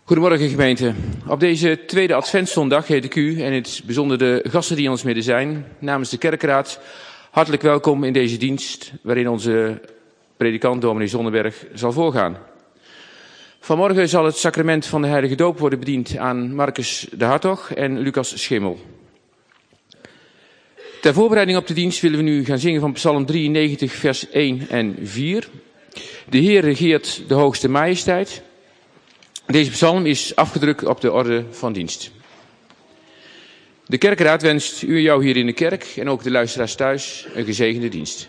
Goedemorgen gemeente. Op deze tweede adventszondag heet ik u en in het bijzonder de gasten die in ons midden zijn, namens de kerkraad, hartelijk welkom in deze dienst waarin onze predikant dominee Zonneberg zal voorgaan. Vanmorgen zal het sacrament van de heilige doop worden bediend aan Marcus de Hartog en Lucas Schimmel. Ter voorbereiding op de dienst willen we nu gaan zingen van Psalm 93 vers 1 en 4. De Heer regeert de hoogste majesteit. Deze psalm is afgedrukt op de orde van dienst. De kerkraad wenst u en jou hier in de kerk en ook de luisteraars thuis een gezegende dienst.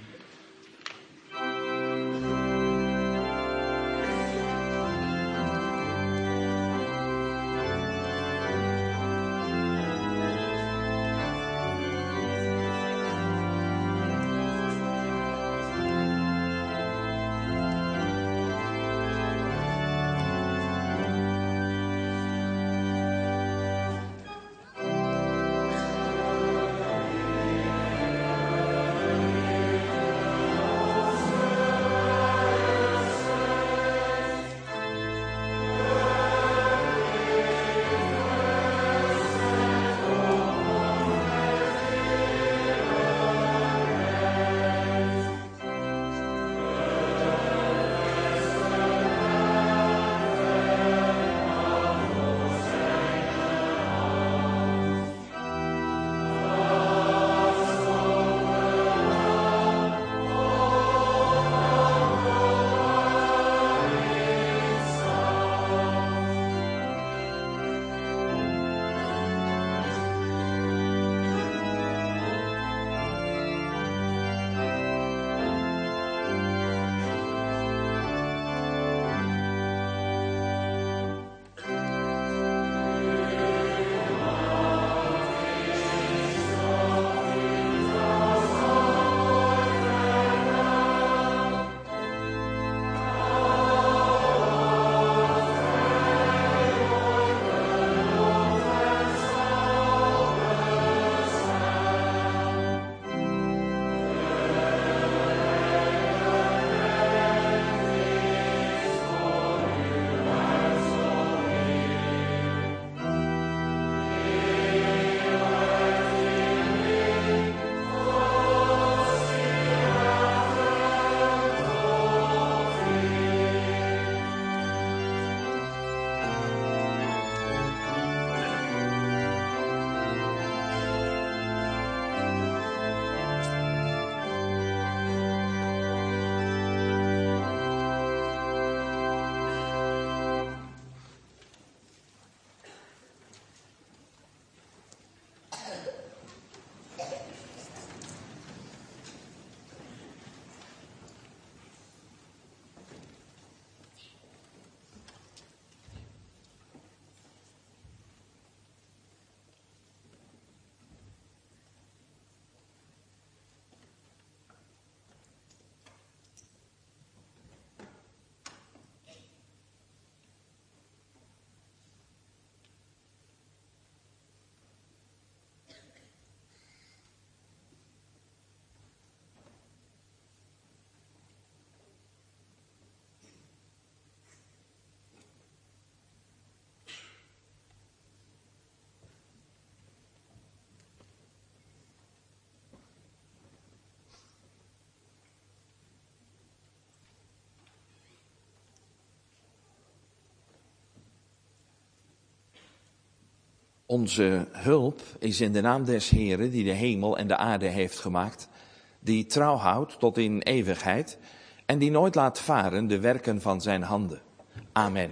Onze hulp is in de naam des Heeren die de hemel en de aarde heeft gemaakt, die trouw houdt tot in eeuwigheid en die nooit laat varen de werken van zijn handen. Amen.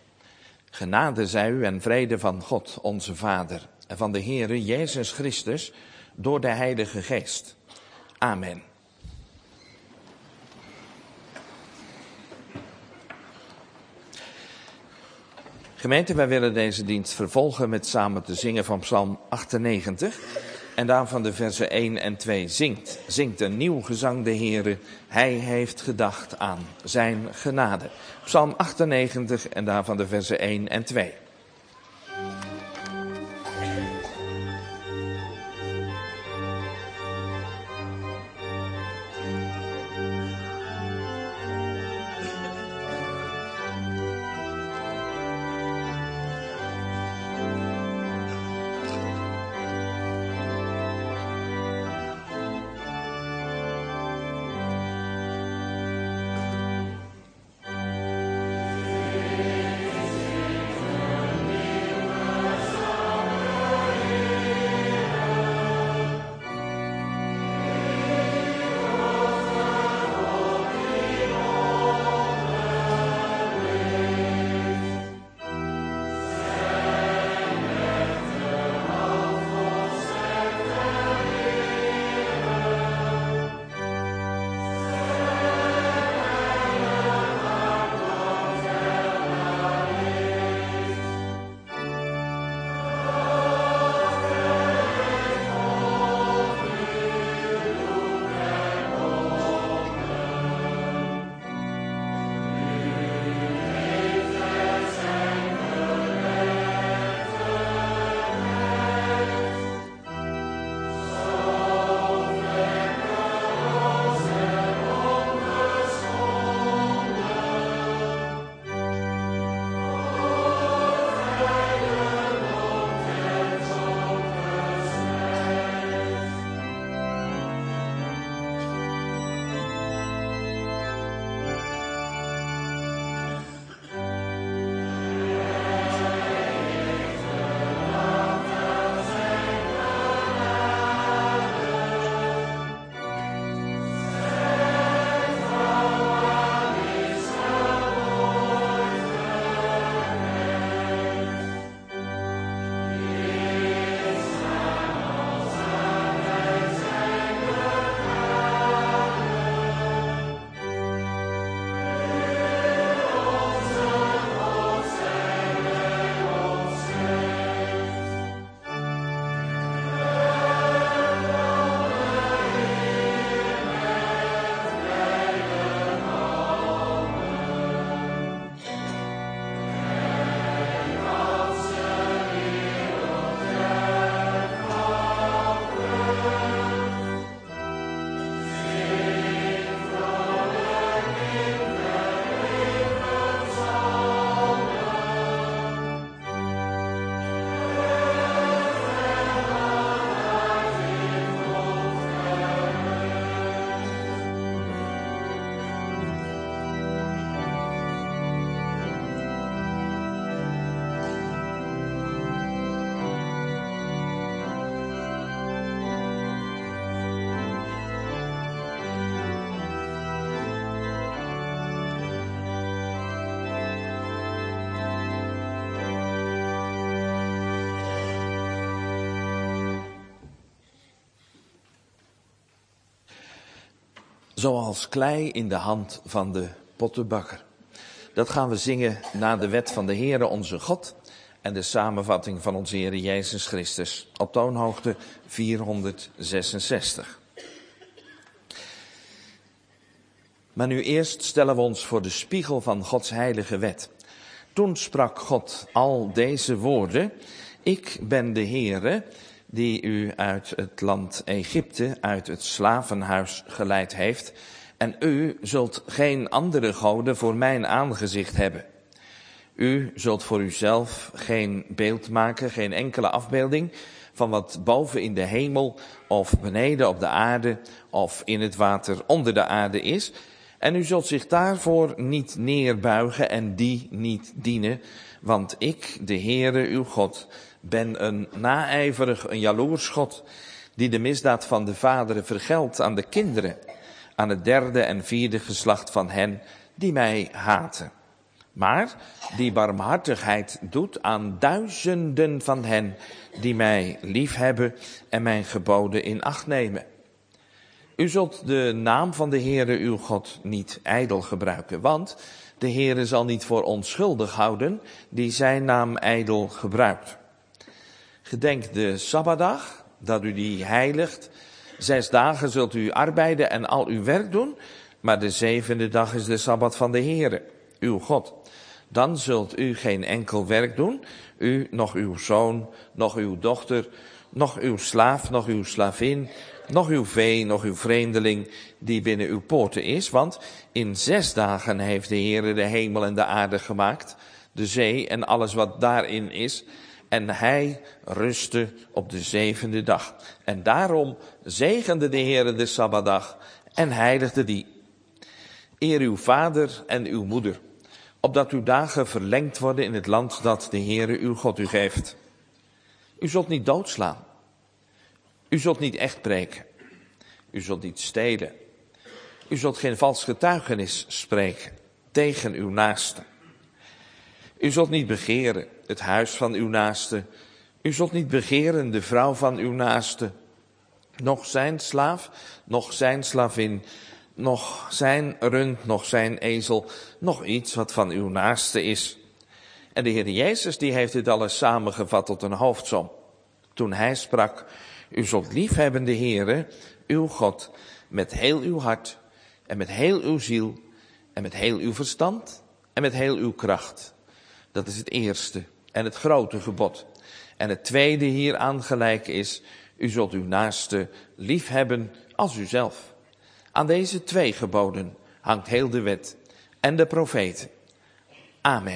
Genade zij u en vrede van God, onze Vader, en van de Heere Jezus Christus door de Heilige Geest. Amen. Gemeente, wij willen deze dienst vervolgen met samen te zingen van Psalm 98 en daarvan de versen 1 en 2. Zingt een nieuw gezang de Heere, hij heeft gedacht aan zijn genade. Psalm 98 en daarvan de versen 1 en 2. zoals klei in de hand van de pottenbakker. Dat gaan we zingen na de wet van de Heere onze God en de samenvatting van onze Heer Jezus Christus op toonhoogte 466. Maar nu eerst stellen we ons voor de spiegel van Gods heilige wet. Toen sprak God al deze woorden: Ik ben de Heere die u uit het land Egypte, uit het slavenhuis geleid heeft. En u zult geen andere goden voor mijn aangezicht hebben. U zult voor uzelf geen beeld maken, geen enkele afbeelding van wat boven in de hemel of beneden op de aarde of in het water onder de aarde is. En u zult zich daarvoor niet neerbuigen en die niet dienen, want ik, de Heere uw God, ben een naijverig, een jaloers God, die de misdaad van de vaderen vergeldt aan de kinderen, aan het derde en vierde geslacht van hen die mij haten. Maar die barmhartigheid doet aan duizenden van hen die mij liefhebben en mijn geboden in acht nemen. U zult de naam van de Heere uw God niet ijdel gebruiken, want de Heere zal niet voor onschuldig houden die zijn naam ijdel gebruikt. Gedenk de Sabbatdag, dat u die heiligt. 6 dagen zult u arbeiden en al uw werk doen, maar de 7e dag is de Sabbat van de Heere, uw God. Dan zult u geen enkel werk doen, u, nog uw zoon, nog uw dochter, nog uw slaaf, nog uw slavin, nog uw vee, nog uw vreemdeling die binnen uw poorten is. Want in 6 dagen heeft de Heere de hemel en de aarde gemaakt, de zee en alles wat daarin is. En hij rustte op de 7e dag. En daarom zegende de Heere de Sabbatdag en heiligde die. Eer uw vader en uw moeder, opdat uw dagen verlengd worden in het land dat de Heere uw God u geeft. U zult niet doodslaan. U zult niet echt preken. U zult niet stelen. U zult geen vals getuigenis spreken tegen uw naaste. U zult niet begeren het huis van uw naaste. U zult niet begeren de vrouw van uw naaste. Nog zijn slaaf, nog zijn slavin, nog zijn rund, nog zijn ezel, nog iets wat van uw naaste is. En de Heer Jezus die heeft dit alles samengevat tot een hoofdsom. Toen hij sprak: U zult liefhebben de Heere, uw God, met heel uw hart en met heel uw ziel en met heel uw verstand en met heel uw kracht. Dat is het eerste en het grote gebod. En het tweede hieraan gelijk is: u zult uw naaste liefhebben als uzelf. Aan deze 2 geboden hangt heel de wet en de profeten. Amen.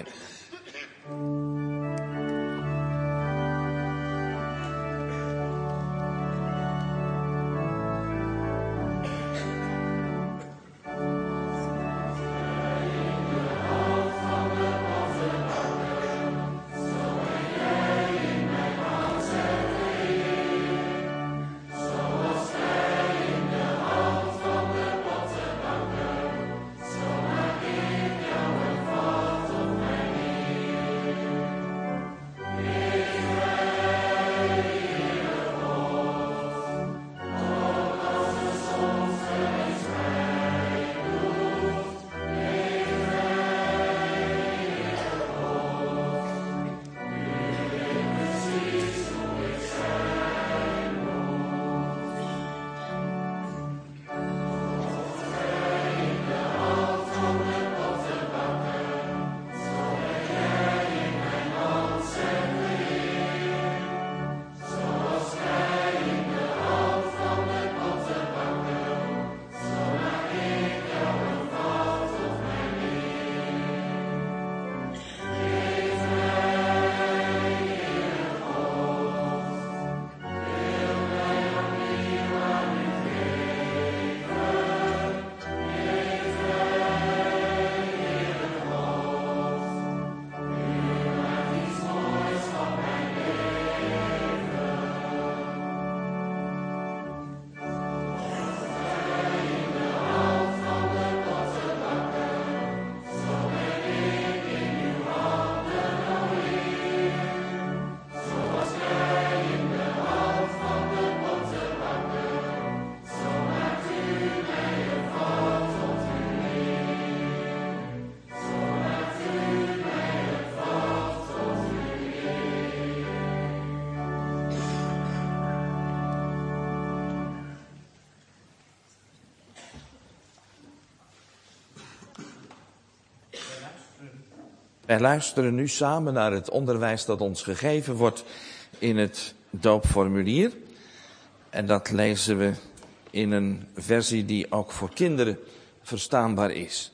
Wij luisteren nu samen naar het onderwijs dat ons gegeven wordt in het doopformulier. En dat lezen we in een versie die ook voor kinderen verstaanbaar is.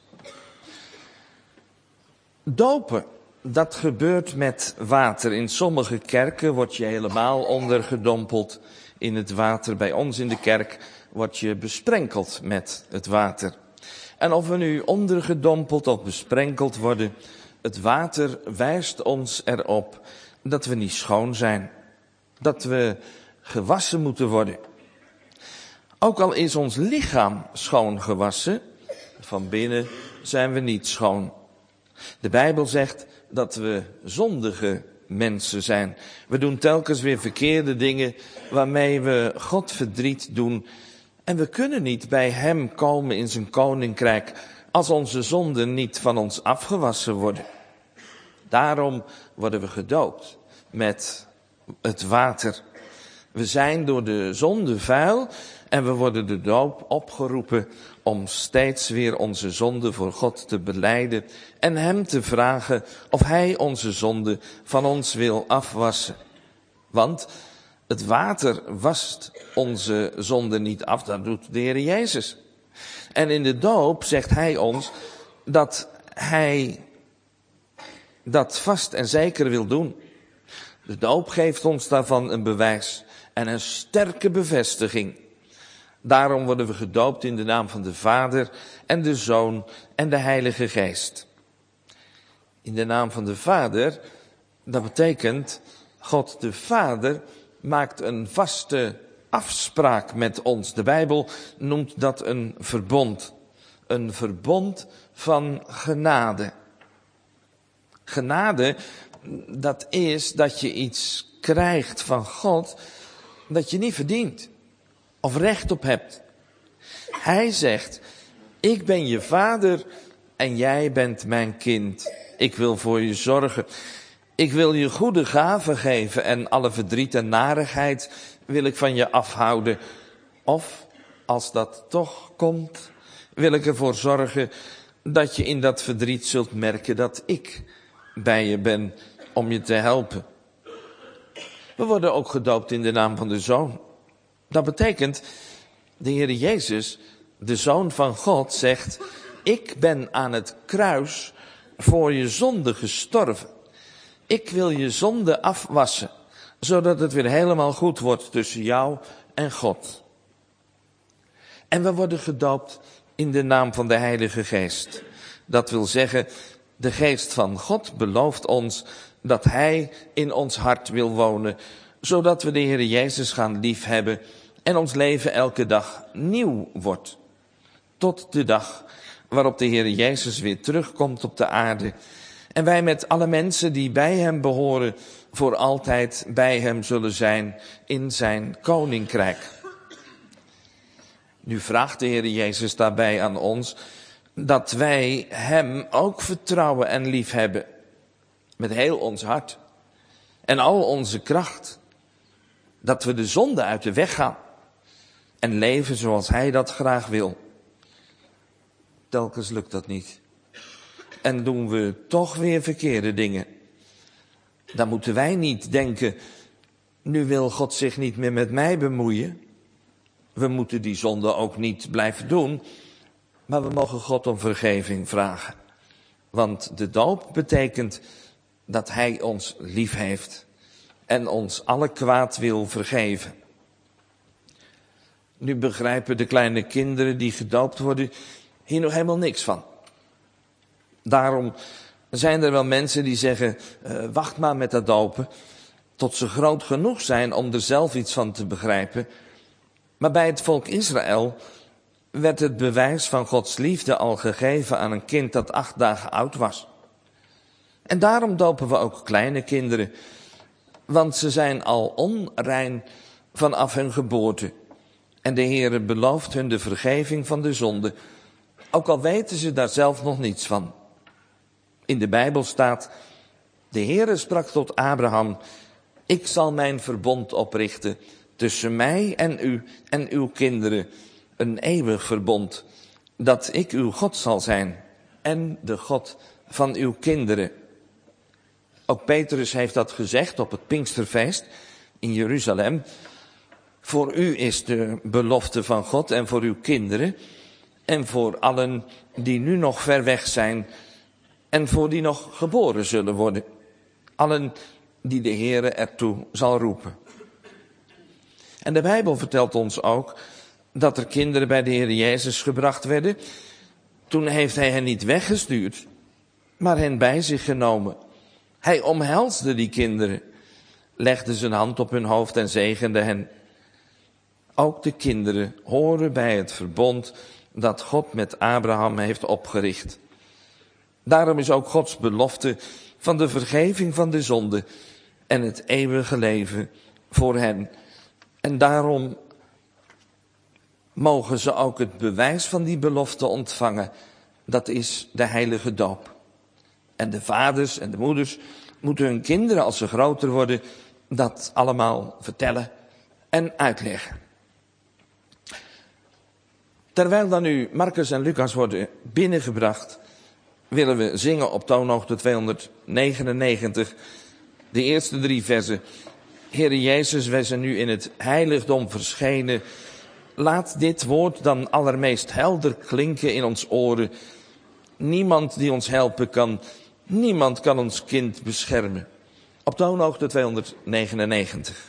Dopen, dat gebeurt met water. In sommige kerken word je helemaal ondergedompeld in het water. Bij ons in de kerk word je besprenkeld met het water. En of we nu ondergedompeld of besprenkeld worden, het water wijst ons erop dat we niet schoon zijn. Dat we gewassen moeten worden. Ook al is ons lichaam schoon gewassen, van binnen zijn we niet schoon. De Bijbel zegt dat we zondige mensen zijn. We doen telkens weer verkeerde dingen waarmee we God verdriet doen. En we kunnen niet bij Hem komen in zijn koninkrijk als onze zonden niet van ons afgewassen worden. Daarom worden we gedoopt met het water. We zijn door de zonde vuil en we worden de doop opgeroepen om steeds weer onze zonde voor God te belijden en Hem te vragen of Hij onze zonde van ons wil afwassen. Want het water wast onze zonde niet af, dat doet de Heer Jezus. En in de doop zegt Hij ons dat Hij dat vast en zeker wil doen. De doop geeft ons daarvan een bewijs en een sterke bevestiging. Daarom worden we gedoopt in de naam van de Vader en de Zoon en de Heilige Geest. In de naam van de Vader, dat betekent God de Vader maakt een vaste afspraak met ons. De Bijbel noemt dat een verbond. Een verbond van genade. Genade, dat is dat je iets krijgt van God dat je niet verdient of recht op hebt. Hij zegt, ik ben je vader en jij bent mijn kind. Ik wil voor je zorgen. Ik wil je goede gaven geven en alle verdriet en narigheid wil ik van je afhouden. Of, als dat toch komt, wil ik ervoor zorgen dat je in dat verdriet zult merken dat ik bij je ben om je te helpen. We worden ook gedoopt in de naam van de Zoon. Dat betekent, de Heer Jezus, de Zoon van God, zegt, ik ben aan het kruis voor je zonde gestorven. Ik wil je zonde afwassen, zodat het weer helemaal goed wordt tussen jou en God. En we worden gedoopt in de naam van de Heilige Geest. Dat wil zeggen, de Geest van God belooft ons dat Hij in ons hart wil wonen, zodat we de Heer Jezus gaan liefhebben en ons leven elke dag nieuw wordt. Tot de dag waarop de Heer Jezus weer terugkomt op de aarde en wij met alle mensen die bij Hem behoren voor altijd bij Hem zullen zijn in zijn koninkrijk. Nu vraagt de Heer Jezus daarbij aan ons dat wij Hem ook vertrouwen en liefhebben met heel ons hart en al onze kracht. Dat we de zonde uit de weg gaan en leven zoals Hij dat graag wil. Telkens lukt dat niet. En doen we toch weer verkeerde dingen. Dan moeten wij niet denken, nu wil God zich niet meer met mij bemoeien. We moeten die zonde ook niet blijven doen, maar we mogen God om vergeving vragen. Want de doop betekent dat Hij ons lief heeft en ons alle kwaad wil vergeven. Nu begrijpen de kleine kinderen die gedoopt worden hier nog helemaal niks van. Daarom zijn er wel mensen die zeggen, wacht maar met dat dopen, tot ze groot genoeg zijn om er zelf iets van te begrijpen. Maar bij het volk Israël werd het bewijs van Gods liefde al gegeven aan een kind dat 8 dagen oud was. En daarom dopen we ook kleine kinderen, want ze zijn al onrein vanaf hun geboorte. En de Heere belooft hun de vergeving van de zonde, ook al weten ze daar zelf nog niets van. In de Bijbel staat, de Heere sprak tot Abraham, ik zal mijn verbond oprichten tussen mij en u en uw kinderen, een eeuwig verbond, dat ik uw God zal zijn en de God van uw kinderen. Ook Petrus heeft dat gezegd op het Pinksterfeest in Jeruzalem. Voor u is de belofte van God en voor uw kinderen en voor allen die nu nog ver weg zijn en voor die nog geboren zullen worden. Allen die de Heere ertoe zal roepen. En de Bijbel vertelt ons ook dat er kinderen bij de Heer Jezus gebracht werden. Toen heeft hij hen niet weggestuurd, maar hen bij zich genomen. Hij omhelsde die kinderen, legde zijn hand op hun hoofd en zegende hen. Ook de kinderen horen bij het verbond dat God met Abraham heeft opgericht. Daarom is ook Gods belofte van de vergeving van de zonde en het eeuwige leven voor hen. En daarom mogen ze ook het bewijs van die belofte ontvangen. Dat is de heilige doop. En de vaders en de moeders moeten hun kinderen, als ze groter worden, dat allemaal vertellen en uitleggen. Terwijl dan nu Marcus en Lucas worden binnengebracht, willen we zingen op toonhoogte 299, de eerste 3 versen. Heere Jezus, wij zijn nu in het heiligdom verschenen. Laat dit woord dan allermeest helder klinken in ons oren. Niemand die ons helpen kan, niemand kan ons kind beschermen. Op toonhoogte 299.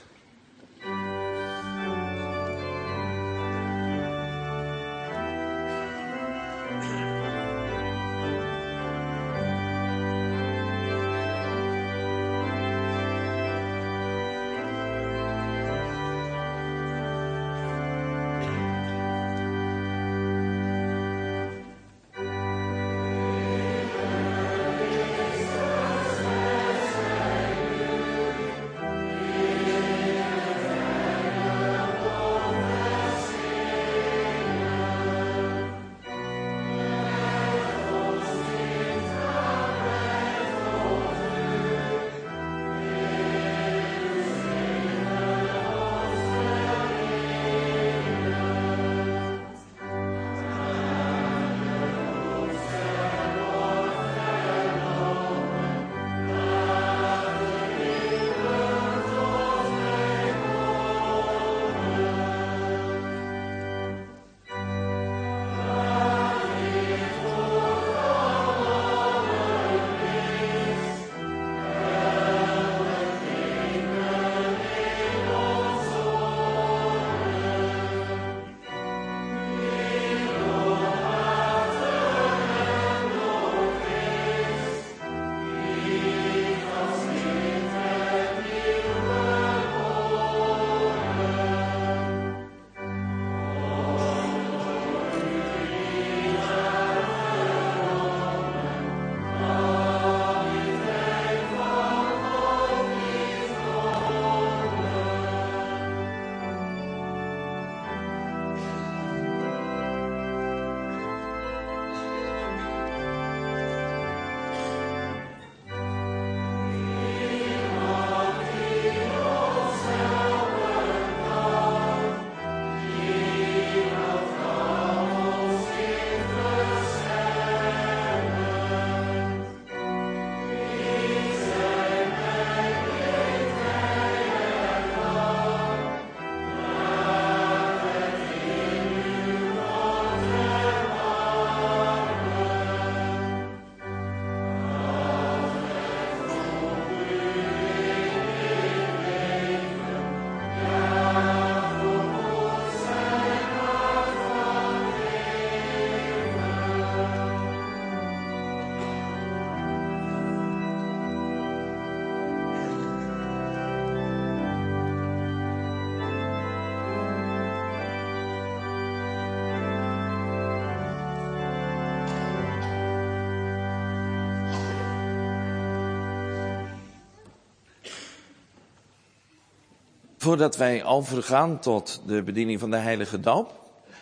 Voordat wij overgaan tot de bediening van de heilige doop,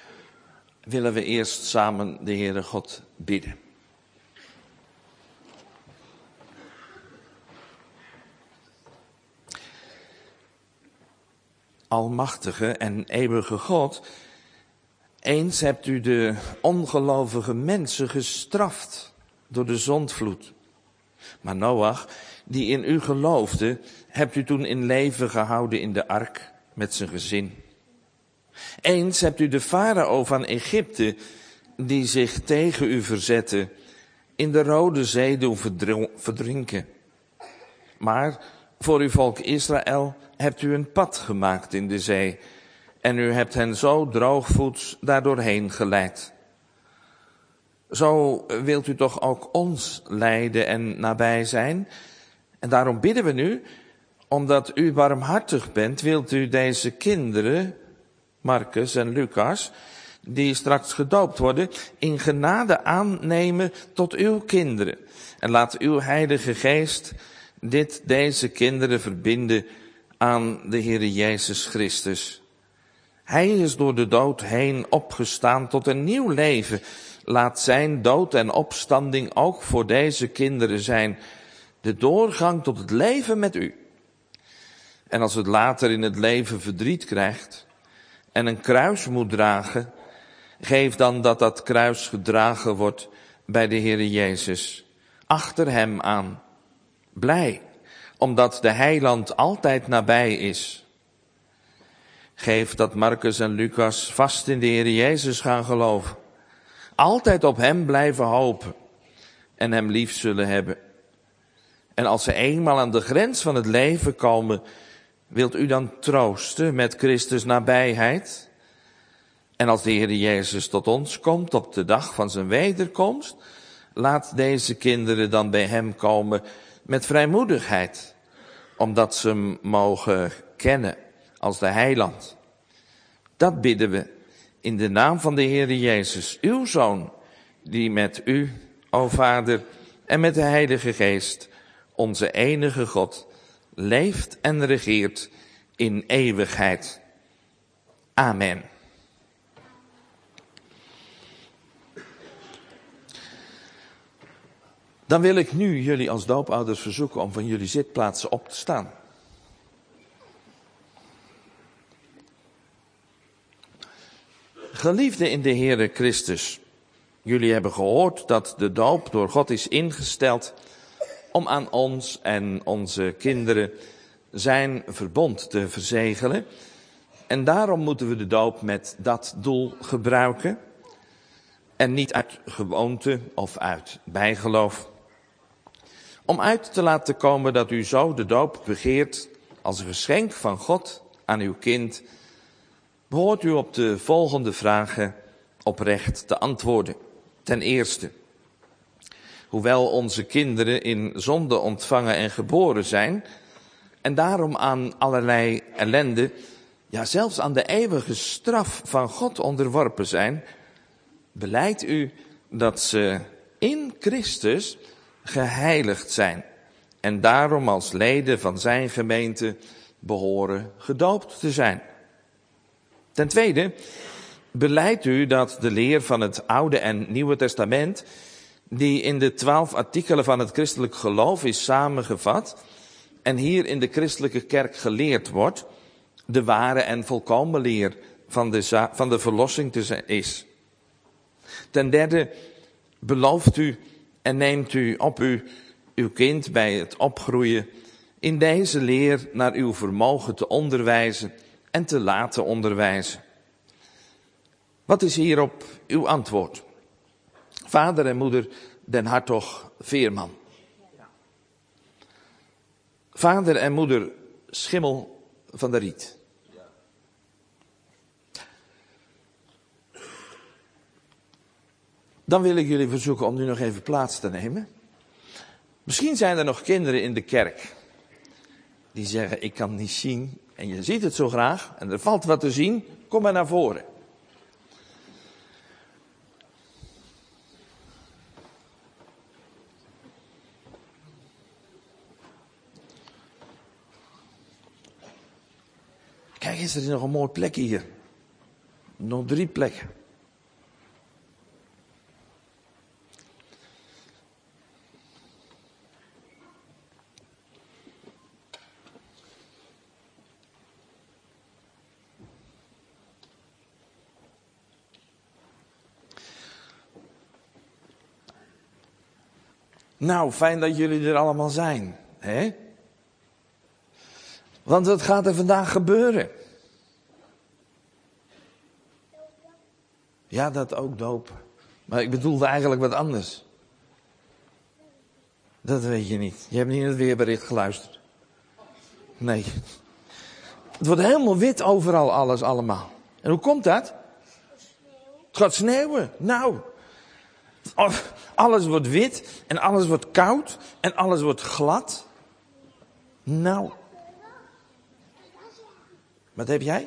willen we eerst samen de Heere God bidden. Almachtige en eeuwige God, eens hebt u de ongelovige mensen gestraft door de zondvloed. Maar Noach, die in u geloofde, hebt u toen in leven gehouden in de ark met zijn gezin. Eens hebt u de farao van Egypte, die zich tegen u verzette, in de Rode Zee doen verdrinken. Maar voor uw volk Israël hebt u een pad gemaakt in de zee, en u hebt hen zo droogvoets daardoorheen geleid. Zo wilt u toch ook ons leiden en nabij zijn? En daarom bidden we nu, omdat u barmhartig bent, wilt u deze kinderen, Marcus en Lucas, die straks gedoopt worden, in genade aannemen tot uw kinderen. En laat uw Heilige Geest deze kinderen verbinden aan de Heere Jezus Christus. Hij is door de dood heen opgestaan tot een nieuw leven. Laat zijn dood en opstanding ook voor deze kinderen zijn de doorgang tot het leven met u. En als het later in het leven verdriet krijgt en een kruis moet dragen, geef dan dat dat kruis gedragen wordt bij de Heere Jezus, achter hem aan. Blij, omdat de Heiland altijd nabij is. Geef dat Marcus en Lucas vast in de Heere Jezus gaan geloven. Altijd op hem blijven hopen en hem lief zullen hebben. En als ze eenmaal aan de grens van het leven komen, wilt u dan troosten met Christus nabijheid? En als de Heere Jezus tot ons komt op de dag van zijn wederkomst, laat deze kinderen dan bij hem komen met vrijmoedigheid, omdat ze hem mogen kennen als de Heiland. Dat bidden we in de naam van de Heere Jezus, uw Zoon, die met u, o Vader, en met de Heilige Geest, onze enige God, leeft en regeert in eeuwigheid. Amen. Dan wil ik nu jullie als doopouders verzoeken om van jullie zitplaatsen op te staan. Geliefden in de Heere Christus, jullie hebben gehoord dat de doop door God is ingesteld om aan ons en onze kinderen zijn verbond te verzegelen. En daarom moeten we de doop met dat doel gebruiken en niet uit gewoonte of uit bijgeloof. Om uit te laten komen dat u zo de doop begeert als een geschenk van God aan uw kind, behoort u op de volgende vragen oprecht te antwoorden. Ten eerste, hoewel onze kinderen in zonde ontvangen en geboren zijn en daarom aan allerlei ellende, ja zelfs aan de eeuwige straf van God onderworpen zijn, belijdt u dat ze in Christus geheiligd zijn en daarom als leden van zijn gemeente behoren gedoopt te zijn. Ten tweede, belijdt u dat de leer van het Oude en Nieuwe Testament, die in de 12 artikelen van het christelijk geloof is samengevat en hier in de christelijke kerk geleerd wordt, de ware en volkomen leer van de verlossing is. Ten derde, belooft u en neemt u op uw kind bij het opgroeien in deze leer naar uw vermogen te onderwijzen en te laten onderwijzen. Wat is hierop uw antwoord? Vader en moeder Den Hartog Veerman. Vader en moeder Schimmel van der Riet. Dan wil ik jullie verzoeken om nu nog even plaats te nemen. Misschien zijn er nog kinderen in de kerk die zeggen, ik kan niet zien en je ziet het zo graag en er valt wat te zien, kom maar naar voren. Kijk eens, er is nog een mooi plekje hier. Nog 3 plekken. Nou, fijn dat jullie er allemaal zijn. Hè? Want wat gaat er vandaag gebeuren? Ja, dat ook, doop. Maar ik bedoelde eigenlijk wat anders. Dat weet je niet. Je hebt niet in het weerbericht geluisterd. Nee. Het wordt helemaal wit overal, alles allemaal. En hoe komt dat? Het gaat sneeuwen. Nou. Alles wordt wit. En alles wordt koud. En alles wordt glad. Nou. Wat heb jij?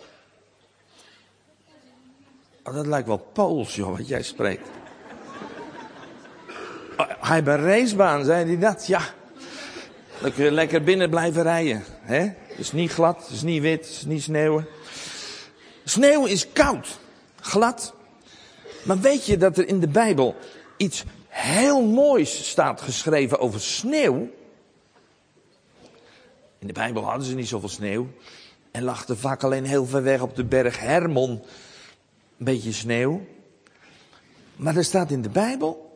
Oh, dat lijkt wel Pools, joh, wat jij spreekt. Oh, hij heeft een racebaan, zei hij dat? Ja. Dan kun je lekker binnen blijven rijden. Hè? Het is niet glad, het is niet wit, het is niet sneeuwen. Sneeuw is koud, glad. Maar weet je dat er in de Bijbel iets heel moois staat geschreven over sneeuw? In de Bijbel hadden ze niet zoveel sneeuw. En lag er vaak alleen heel ver weg op de berg Hermon een beetje sneeuw. Maar er staat in de Bijbel: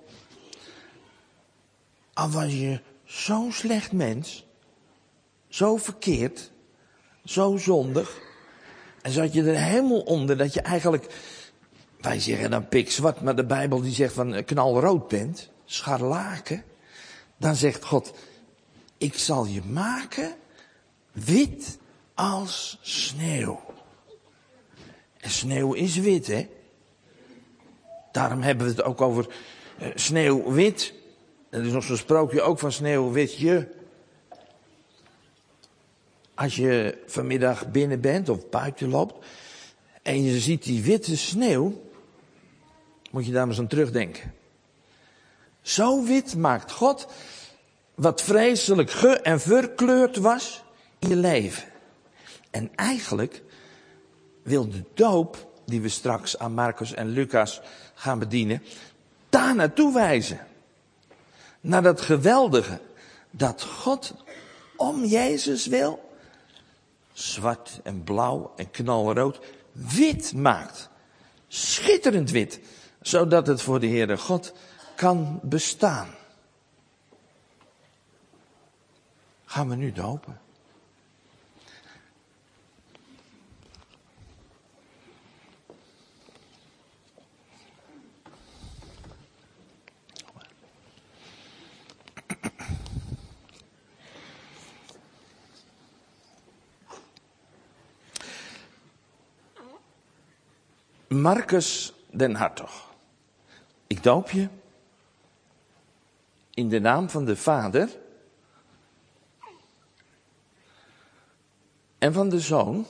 al was je zo'n slecht mens, zo verkeerd, zo zondig, en zat je er helemaal onder dat je eigenlijk, wij zeggen dan pikzwart, maar de Bijbel die zegt van knalrood bent, scharlaken. Dan zegt God: ik zal je maken wit als sneeuw. En sneeuw is wit, hè? Daarom hebben we het ook over sneeuwwit. Er is nog zo'n sprookje ook van Sneeuwwitje. Als je vanmiddag binnen bent of buiten loopt en je ziet die witte sneeuw, moet je daar maar eens aan terugdenken. Zo wit maakt God wat vreselijk en verkleurd was in je leven. En eigenlijk wil de doop, die we straks aan Marcus en Lucas gaan bedienen, daar naartoe wijzen. Naar dat geweldige, dat God om Jezus wil, zwart en blauw en knalrood, wit maakt. Schitterend wit, zodat het voor de Heere God kan bestaan. Gaan we nu dopen? Marcus den Hartog, ik doop je in de naam van de Vader en van de Zoon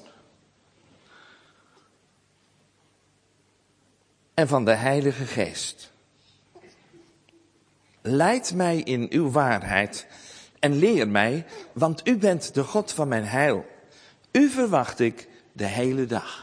en van de Heilige Geest. Leid mij in uw waarheid en leer mij, want u bent de God van mijn heil. U verwacht ik de hele dag.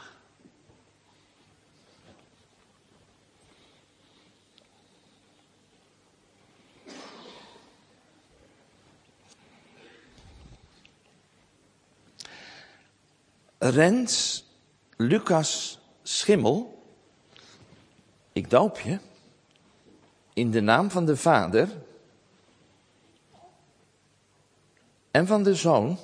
Rens Lucas Schimmel, ik doop je in de naam van de Vader en van de Zoon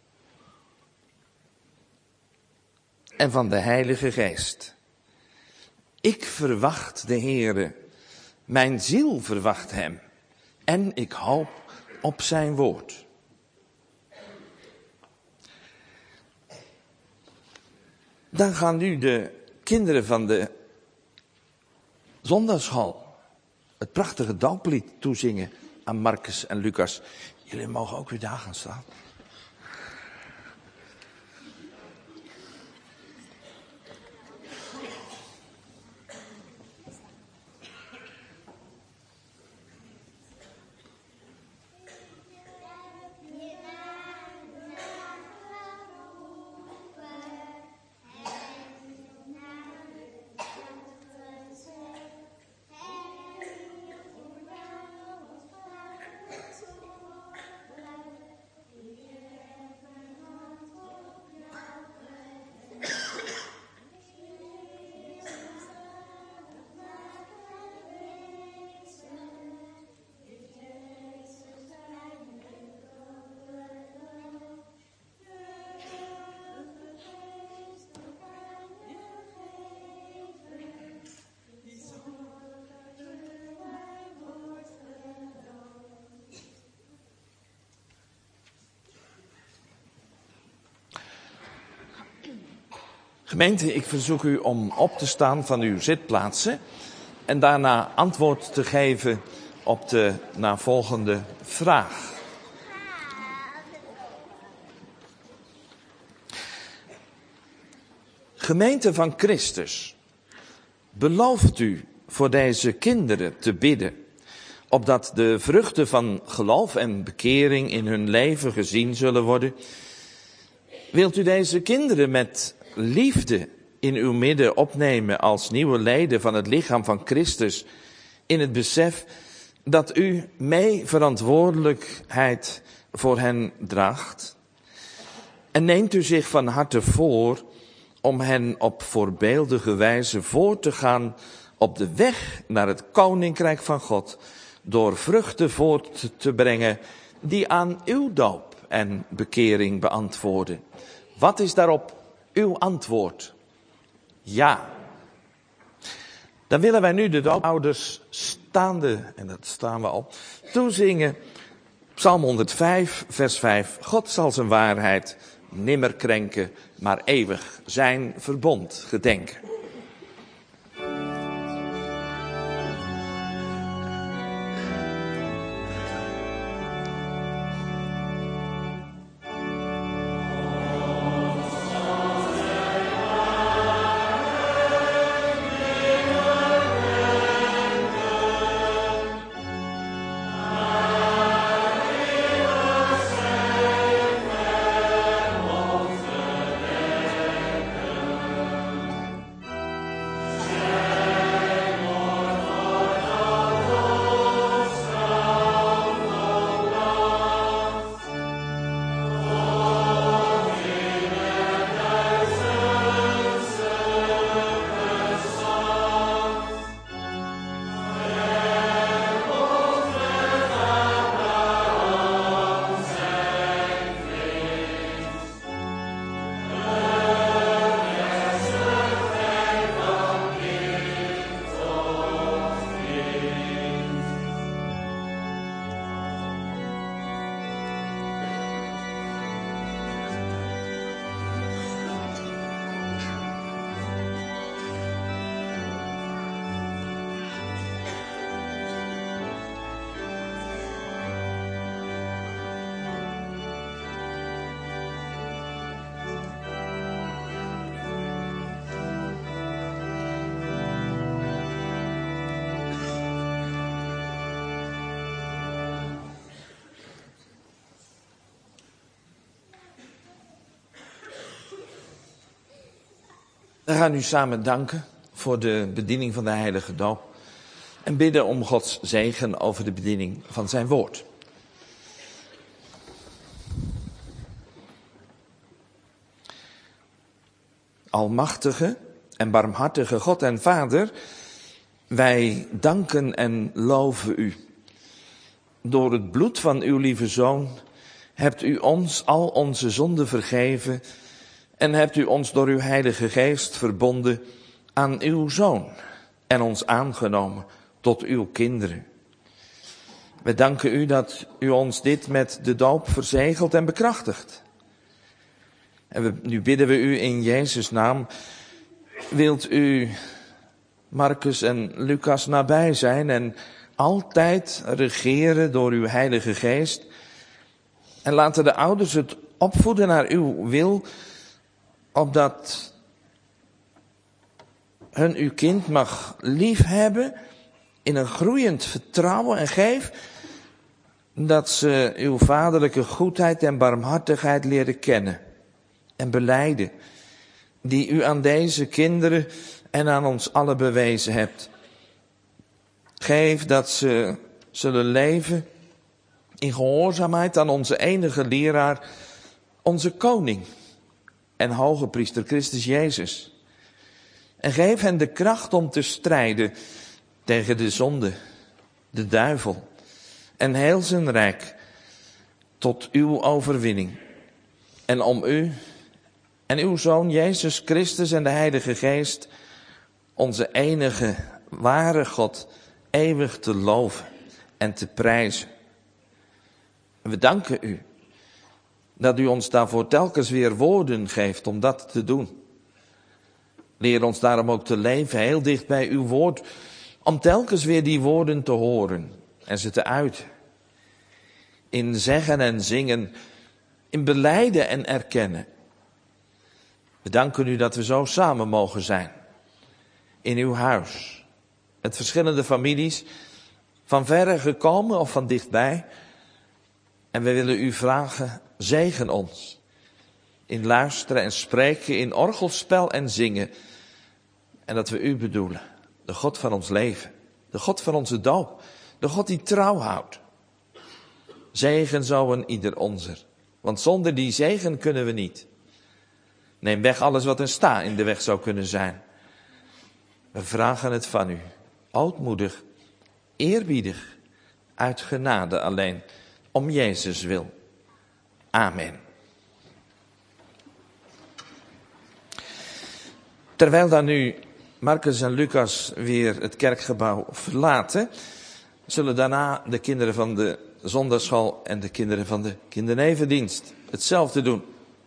en van de Heilige Geest. Ik verwacht de Heere, mijn ziel verwacht hem en ik hoop op zijn woord. Dan gaan nu de kinderen van de zondagsschool het prachtige dooplied toezingen aan Marcus en Lucas. Jullie mogen ook weer daar gaan staan. Gemeente, ik verzoek u om op te staan van uw zitplaatsen en daarna antwoord te geven op de navolgende vraag. Gemeente van Christus, belooft u voor deze kinderen te bidden, opdat de vruchten van geloof en bekering in hun leven gezien zullen worden? Wilt u deze kinderen met liefde in uw midden opnemen als nieuwe leden van het lichaam van Christus, in het besef dat u mee verantwoordelijkheid voor hen draagt? En neemt u zich van harte voor om hen op voorbeeldige wijze voor te gaan op de weg naar het Koninkrijk van God, door vruchten voort te brengen die aan uw doop en bekering beantwoorden? Wat is daarop uw antwoord? Ja. Dan willen wij nu de doopouders staande, en dat staan we al, toezingen. Psalm 105, vers 5. God zal zijn waarheid nimmer krenken, maar eeuwig zijn verbond gedenken. We gaan u samen danken voor de bediening van de heilige doop en bidden om Gods zegen over de bediening van zijn woord. Almachtige en barmhartige God en Vader, wij danken en loven u. Door het bloed van uw lieve Zoon hebt u ons al onze zonden vergeven en hebt u ons door uw Heilige Geest verbonden aan uw Zoon en ons aangenomen tot uw kinderen. We danken u dat u ons dit met de doop verzegelt en bekrachtigt. En nu bidden we u in Jezus' naam, wilt u Marcus en Lucas nabij zijn en altijd regeren door uw Heilige Geest. En laten de ouders het opvoeden naar uw wil, opdat hun uw kind mag liefhebben in een groeiend vertrouwen en geef dat ze uw vaderlijke goedheid en barmhartigheid leren kennen en belijden, die u aan deze kinderen en aan ons allen bewezen hebt. Geef dat ze zullen leven in gehoorzaamheid aan onze enige leraar, onze koning en hoge priester Christus Jezus. En geef hen de kracht om te strijden tegen de zonde, de duivel en heel zijn rijk tot uw overwinning. En om u en uw Zoon Jezus Christus en de Heilige Geest, onze enige ware God, eeuwig te loven en te prijzen. En we danken u dat u ons daarvoor telkens weer woorden geeft om dat te doen. Leer ons daarom ook te leven heel dicht bij uw woord, om telkens weer die woorden te horen en ze te uiten. In zeggen en zingen, in belijden en erkennen. We danken u dat we zo samen mogen zijn. In uw huis. Met verschillende families, van verre gekomen of van dichtbij. En we willen u vragen, zegen ons. In luisteren en spreken, in orgelspel en zingen. En dat we u bedoelen, de God van ons leven. De God van onze doop. De God die trouw houdt. Zegen zo een ieder onzer. Want zonder die zegen kunnen we niet. Neem weg alles wat een sta in de weg zou kunnen zijn. We vragen het van u. Ootmoedig, eerbiedig, uit genade alleen. Om Jezus wil. Amen. Terwijl dan nu Marcus en Lucas weer het kerkgebouw verlaten, zullen daarna de kinderen van de zondagschool en de kinderen van de kindernevendienst hetzelfde doen.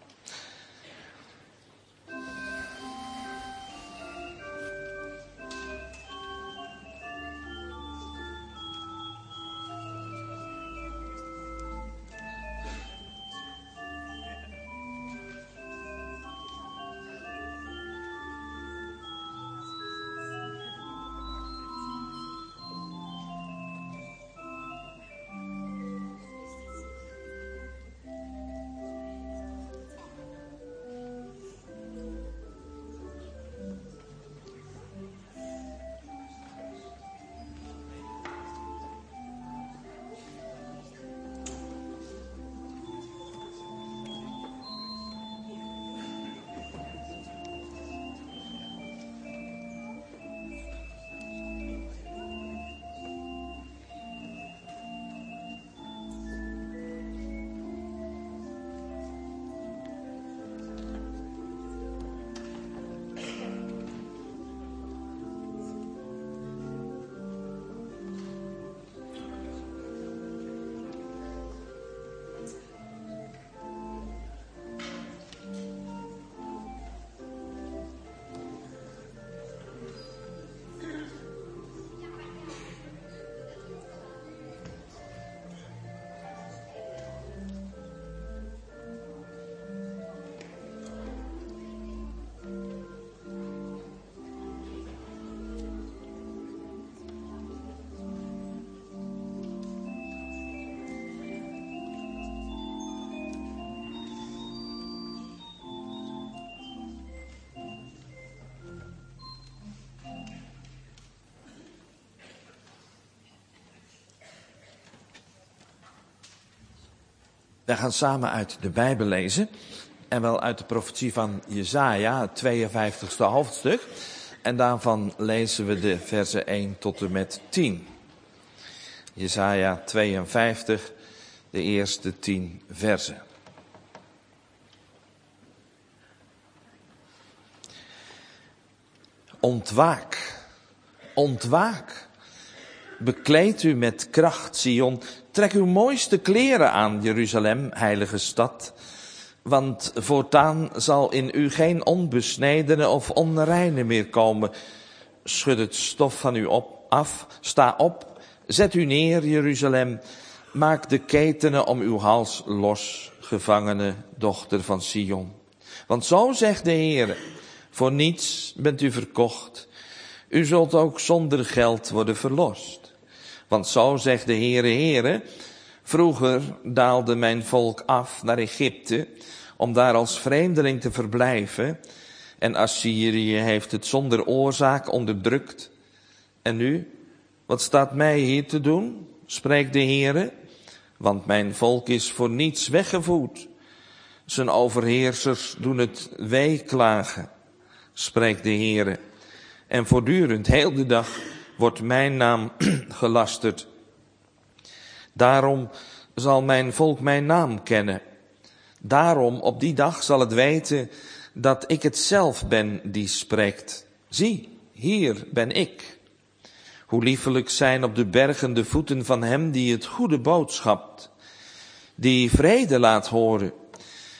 We gaan samen uit de Bijbel lezen. En wel uit de profetie van Jesaja, het 52e hoofdstuk. En daarvan lezen we de versen 1 tot en met 10. Jesaja 52, de eerste 10 versen. Ontwaak, ontwaak. Bekleed u met kracht, Sion. Trek uw mooiste kleren aan, Jeruzalem, heilige stad. Want voortaan zal in u geen onbesnedene of onreine meer komen. Schud het stof van u af, sta op, zet u neer, Jeruzalem. Maak de ketenen om uw hals los, gevangene dochter van Sion. Want zo zegt de Heer, voor niets bent u verkocht. U zult ook zonder geld worden verlost. Want zo zegt de Heere, vroeger daalde mijn volk af naar Egypte, om daar als vreemdeling te verblijven. En Assyrië heeft het zonder oorzaak onderdrukt. En nu, wat staat mij hier te doen, spreekt de Heere? Want mijn volk is voor niets weggevoerd. Zijn overheersers doen het weeklagen, spreekt de Heere. En voortdurend, heel de dag, wordt mijn naam gelasterd. Daarom zal mijn volk mijn naam kennen. Daarom op die dag zal het weten dat ik het zelf ben die spreekt. Zie, hier ben ik. Hoe liefelijk zijn op de bergen de voeten van hem die het goede boodschapt, die vrede laat horen,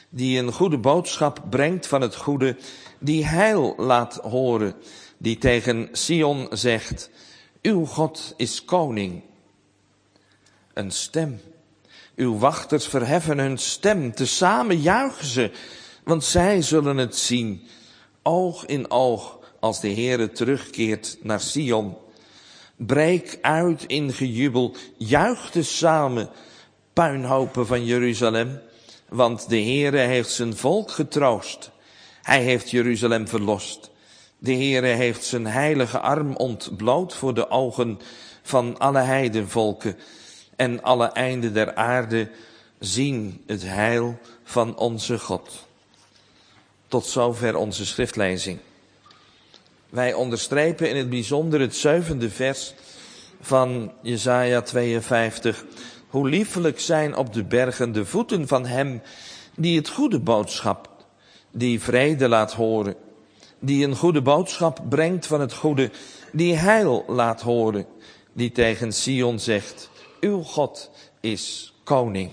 die een goede boodschap brengt van het goede, die heil laat horen, die tegen Sion zegt, uw God is koning. Een stem. Uw wachters verheffen hun stem, tezamen juichen ze, want zij zullen het zien, oog in oog, als de Heere terugkeert naar Sion. Breek uit in gejubel, juich tezamen, puinhopen van Jeruzalem, want de Heere heeft zijn volk getroost. Hij heeft Jeruzalem verlost. De Heere heeft zijn heilige arm ontbloot voor de ogen van alle heidenvolken. En alle einden der aarde zien het heil van onze God. Tot zover onze schriftlezing. Wij onderstrepen in het bijzonder het 7e vers van Jesaja 52. Hoe liefelijk zijn op de bergen de voeten van hem die het goede boodschap, die vrede laat horen. Die een goede boodschap brengt van het goede, die heil laat horen. Die tegen Sion zegt, uw God is koning.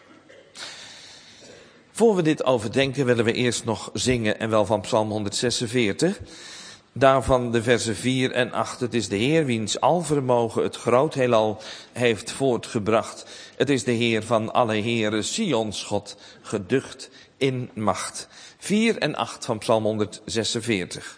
Voor we dit overdenken willen we eerst nog zingen en wel van Psalm 146. Daarvan de versen 4 en 8. Het is de Heer wiens alvermogen het groot heelal heeft voortgebracht. Het is de Heer van alle heren, Sions God, geducht in macht. 4 en 8 van Psalm 146.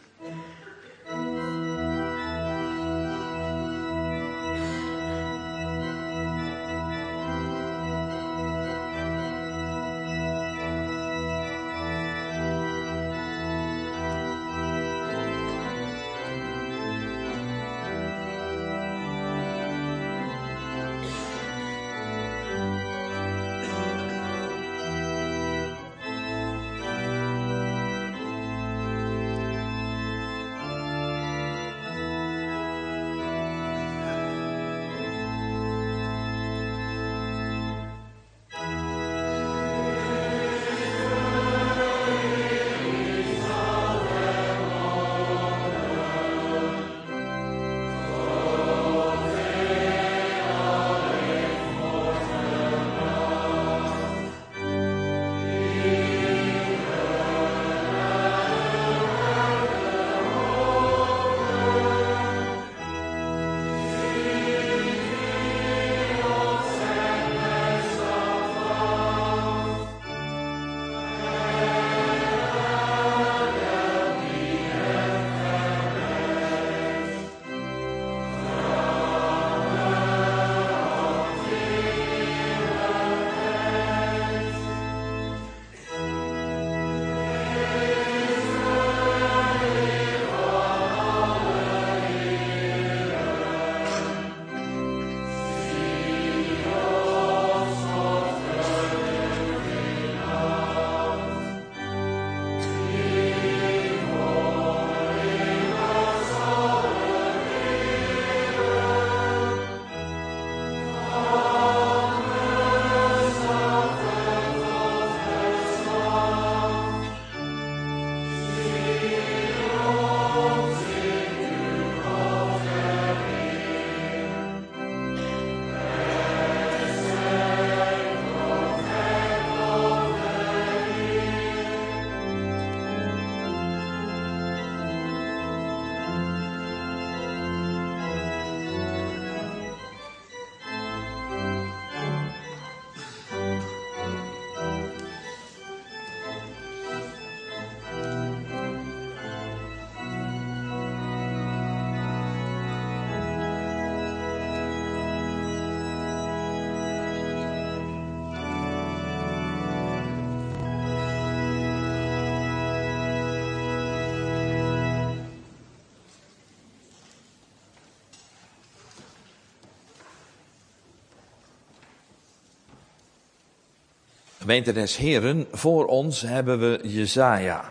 Gemeente des Heren, voor ons hebben we Jesaja.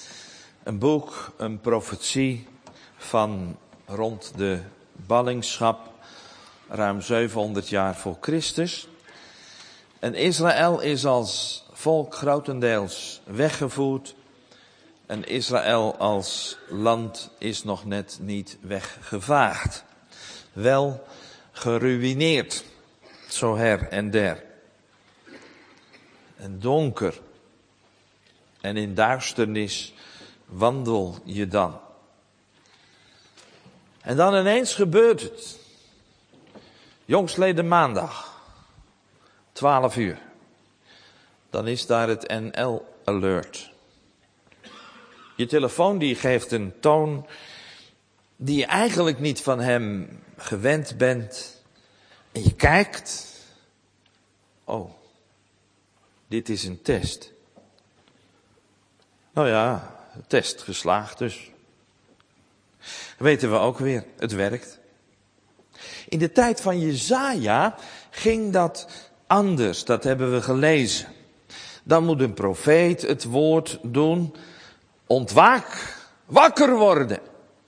Een boek, een profetie van rond de ballingschap, ruim 700 jaar voor Christus. En Israël is als volk grotendeels weggevoerd. En Israël als land is nog net niet weggevaagd. Wel geruïneerd, zo her en der. En donker, en in duisternis wandel je dan. En dan ineens gebeurt het. Jongstleden maandag, 12 uur. Dan is daar het NL-alert. Je telefoon die geeft een toon die je eigenlijk niet van hem gewend bent. En je kijkt. Oh, dit is een test. Nou ja, test geslaagd dus. Weten we ook weer, het werkt. In de tijd van Jesaja ging dat anders, dat hebben we gelezen. Dan moet een profeet het woord doen. Ontwaak, wakker worden.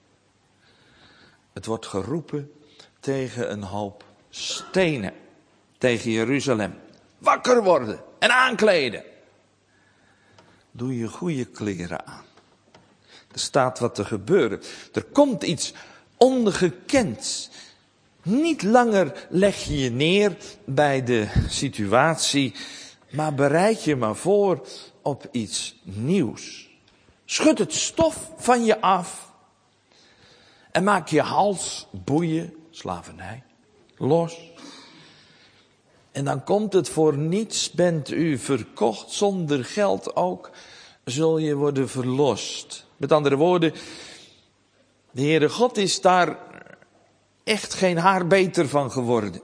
Het wordt geroepen tegen een hoop stenen. Tegen Jeruzalem. Wakker worden en aankleden. Doe je goede kleren aan. Er staat wat te gebeuren. Er komt iets ongekends. Niet langer leg je je neer bij de situatie, maar bereid je maar voor op iets nieuws. Schud het stof van je af en maak je halsboeien, slavernij, los. En dan komt het: voor niets bent u verkocht, zonder geld ook zul je worden verlost. Met andere woorden, de Heere God is daar echt geen haar beter van geworden.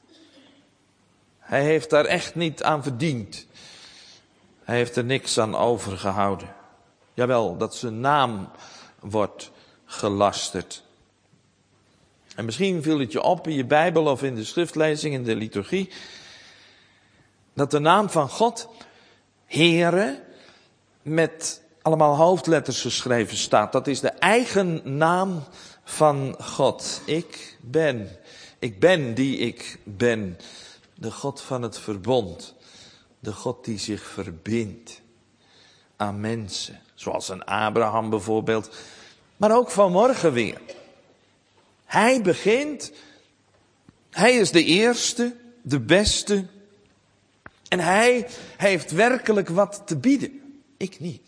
Hij heeft daar echt niet aan verdiend. Hij heeft er niks aan overgehouden. Jawel, dat zijn naam wordt gelasterd. En misschien viel het je op in je Bijbel of in de schriftlezing, in de liturgie, dat de naam van God, Heere, met allemaal hoofdletters geschreven staat. Dat is de eigen naam van God. Ik ben die ik ben. De God van het verbond. De God die zich verbindt aan mensen. Zoals een Abraham bijvoorbeeld. Maar ook vanmorgen weer. Hij begint. Hij is de eerste, de beste. En hij heeft werkelijk wat te bieden. Ik niet.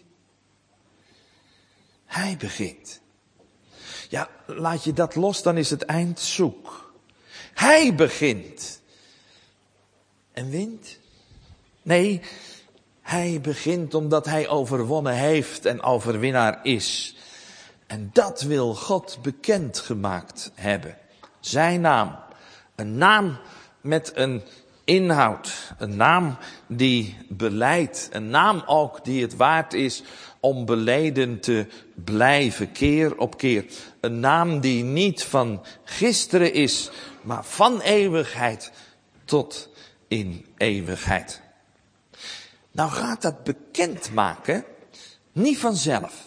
Hij begint. Ja, laat je dat los, dan is het eind zoek. Hij begint. En wint? Nee, hij begint omdat hij overwonnen heeft en overwinnaar is. En dat wil God bekendgemaakt hebben. Zijn naam. Een naam met een inhoud. Een naam die beleidt. Een naam ook die het waard is om beleden te blijven, keer op keer. Een naam die niet van gisteren is, maar van eeuwigheid tot in eeuwigheid. Nou gaat dat bekendmaken niet vanzelf.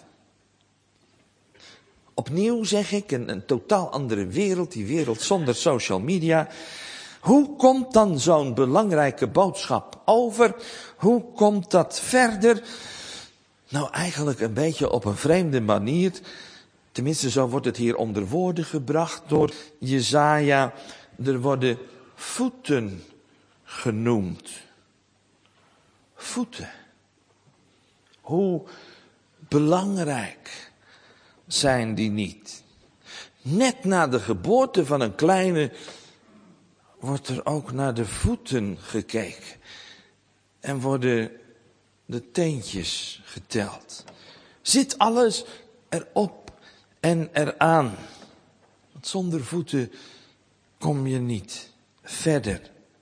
Opnieuw zeg ik, een totaal andere wereld, die wereld zonder social media. Hoe komt dan zo'n belangrijke boodschap over? Hoe komt dat verder? Nou, eigenlijk een beetje op een vreemde manier. Tenminste, zo wordt het hier onder woorden gebracht door Jesaja. Er worden voeten genoemd. Voeten. Hoe belangrijk zijn die niet? Net na de geboorte van een kleine wordt er ook naar de voeten gekeken. En worden de teentjes geteld. Zit alles erop en eraan? Want zonder voeten kom je niet verder.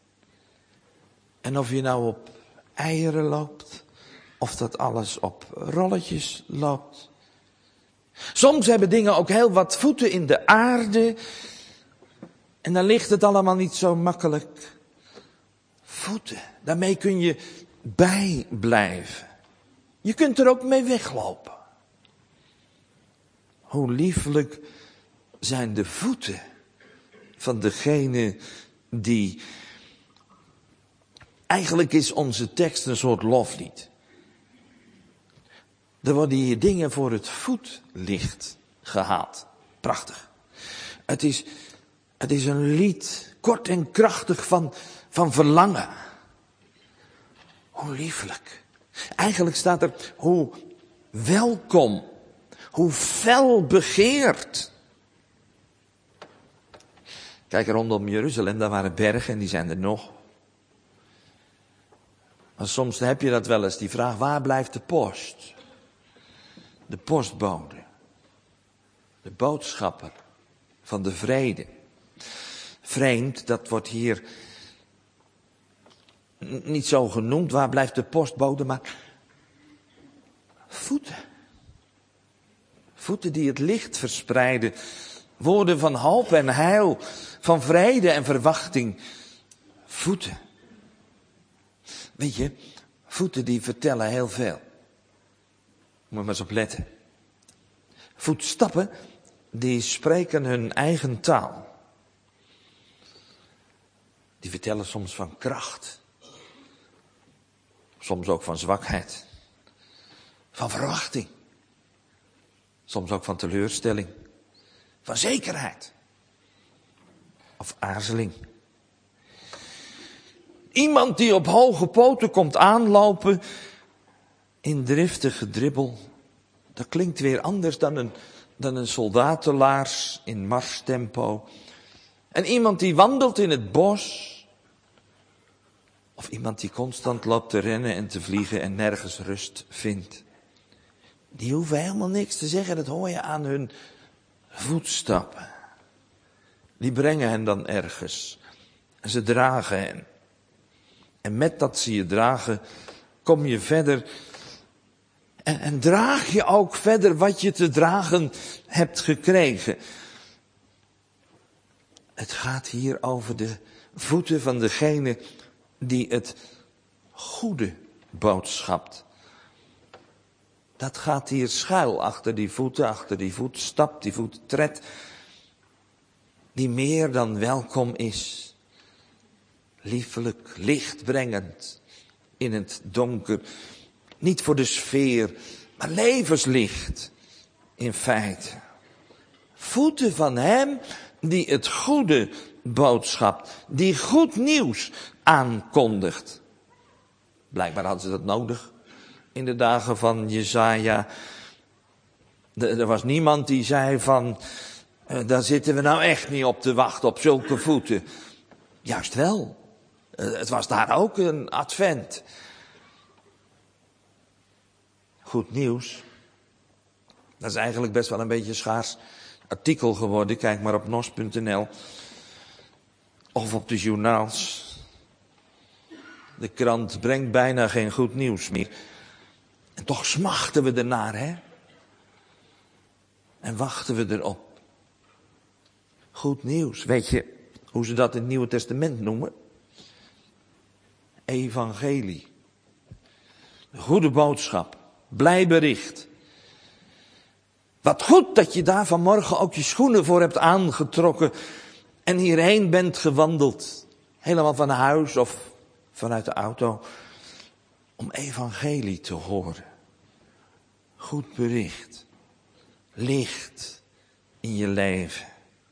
En of je nou op eieren loopt, of dat alles op rolletjes loopt. Soms hebben dingen ook heel wat voeten in de aarde. En dan ligt het allemaal niet zo makkelijk. Voeten, daarmee kun je bijblijven. Je kunt er ook mee weglopen. Hoe lieflijk zijn de voeten van degene die... Eigenlijk is onze tekst een soort loflied. Er worden hier dingen voor het voetlicht gehaald. Prachtig. Het is een lied, kort en krachtig van verlangen. Hoe lieflijk Eigenlijk staat er hoe welkom, hoe fel begeerd. Kijk rondom Jeruzalem, daar waren bergen en die zijn er nog. Maar soms heb je dat wel eens, die vraag, waar blijft de post? De postbode. De boodschapper van de vrede. Vreemd, dat wordt hier niet zo genoemd. Waar blijft de postbode? Maar voeten. Voeten die het licht verspreiden. Woorden van hoop en heil. Van vrede en verwachting. Voeten. Weet je, voeten die vertellen heel veel. Moet je maar eens op letten. Voetstappen, die spreken hun eigen taal. Die vertellen soms van kracht. Soms ook van zwakheid. Van verwachting. Soms ook van teleurstelling. Van zekerheid. Of aarzeling. Iemand die op hoge poten komt aanlopen in driftig gedribbel. Dat klinkt weer anders dan een soldatenlaars in marstempo. En iemand die wandelt in het bos. Of iemand die constant loopt te rennen en te vliegen en nergens rust vindt. Die hoeven helemaal niks te zeggen, dat hoor je aan hun voetstappen. Die brengen hen dan ergens. En ze dragen hen. En met dat ze je dragen, kom je verder. En draag je ook verder wat je te dragen hebt gekregen. Het gaat hier over de voeten van degene die het goede boodschapt. Dat gaat hier schuil achter die voeten, achter die voetstap, die voettred. Die meer dan welkom is. Liefelijk, lichtbrengend in het donker. Niet voor de sfeer, maar levenslicht in feite. Voeten van hem die het goede boodschapt. Die goed nieuws aankondigt. Blijkbaar hadden ze dat nodig in de dagen van Jesaja. Er was niemand die zei van, daar zitten we nou echt niet op te wachten, op zulke voeten. Juist wel. Het was daar ook een advent. Goed nieuws. Dat is eigenlijk best wel een beetje een schaars artikel geworden. Kijk maar op nos.nl. Of op de journaals. De krant brengt bijna geen goed nieuws meer. En toch smachten we ernaar, hè? En wachten we erop. Goed nieuws. Weet je hoe ze dat in het Nieuwe Testament noemen? Evangelie. De goede boodschap. Blij bericht. Wat goed dat je daar vanmorgen ook je schoenen voor hebt aangetrokken. En hierheen bent gewandeld. Helemaal van huis of vanuit de auto. Om evangelie te horen. Goed bericht. Licht in je leven.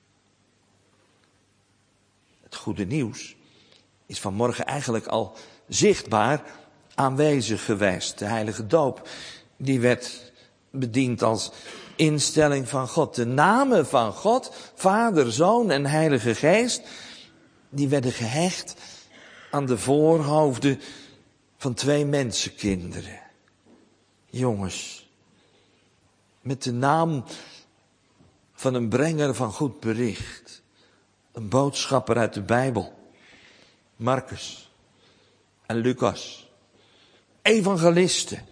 Het goede nieuws is vanmorgen eigenlijk al zichtbaar aanwezig geweest. De heilige doop, die werd bediend als instelling van God. De namen van God, Vader, Zoon en Heilige Geest, die werden gehecht aan de voorhoofden van 2 mensenkinderen. Jongens, met de naam van een brenger van goed bericht. Een boodschapper uit de Bijbel. Marcus en Lucas. Evangelisten.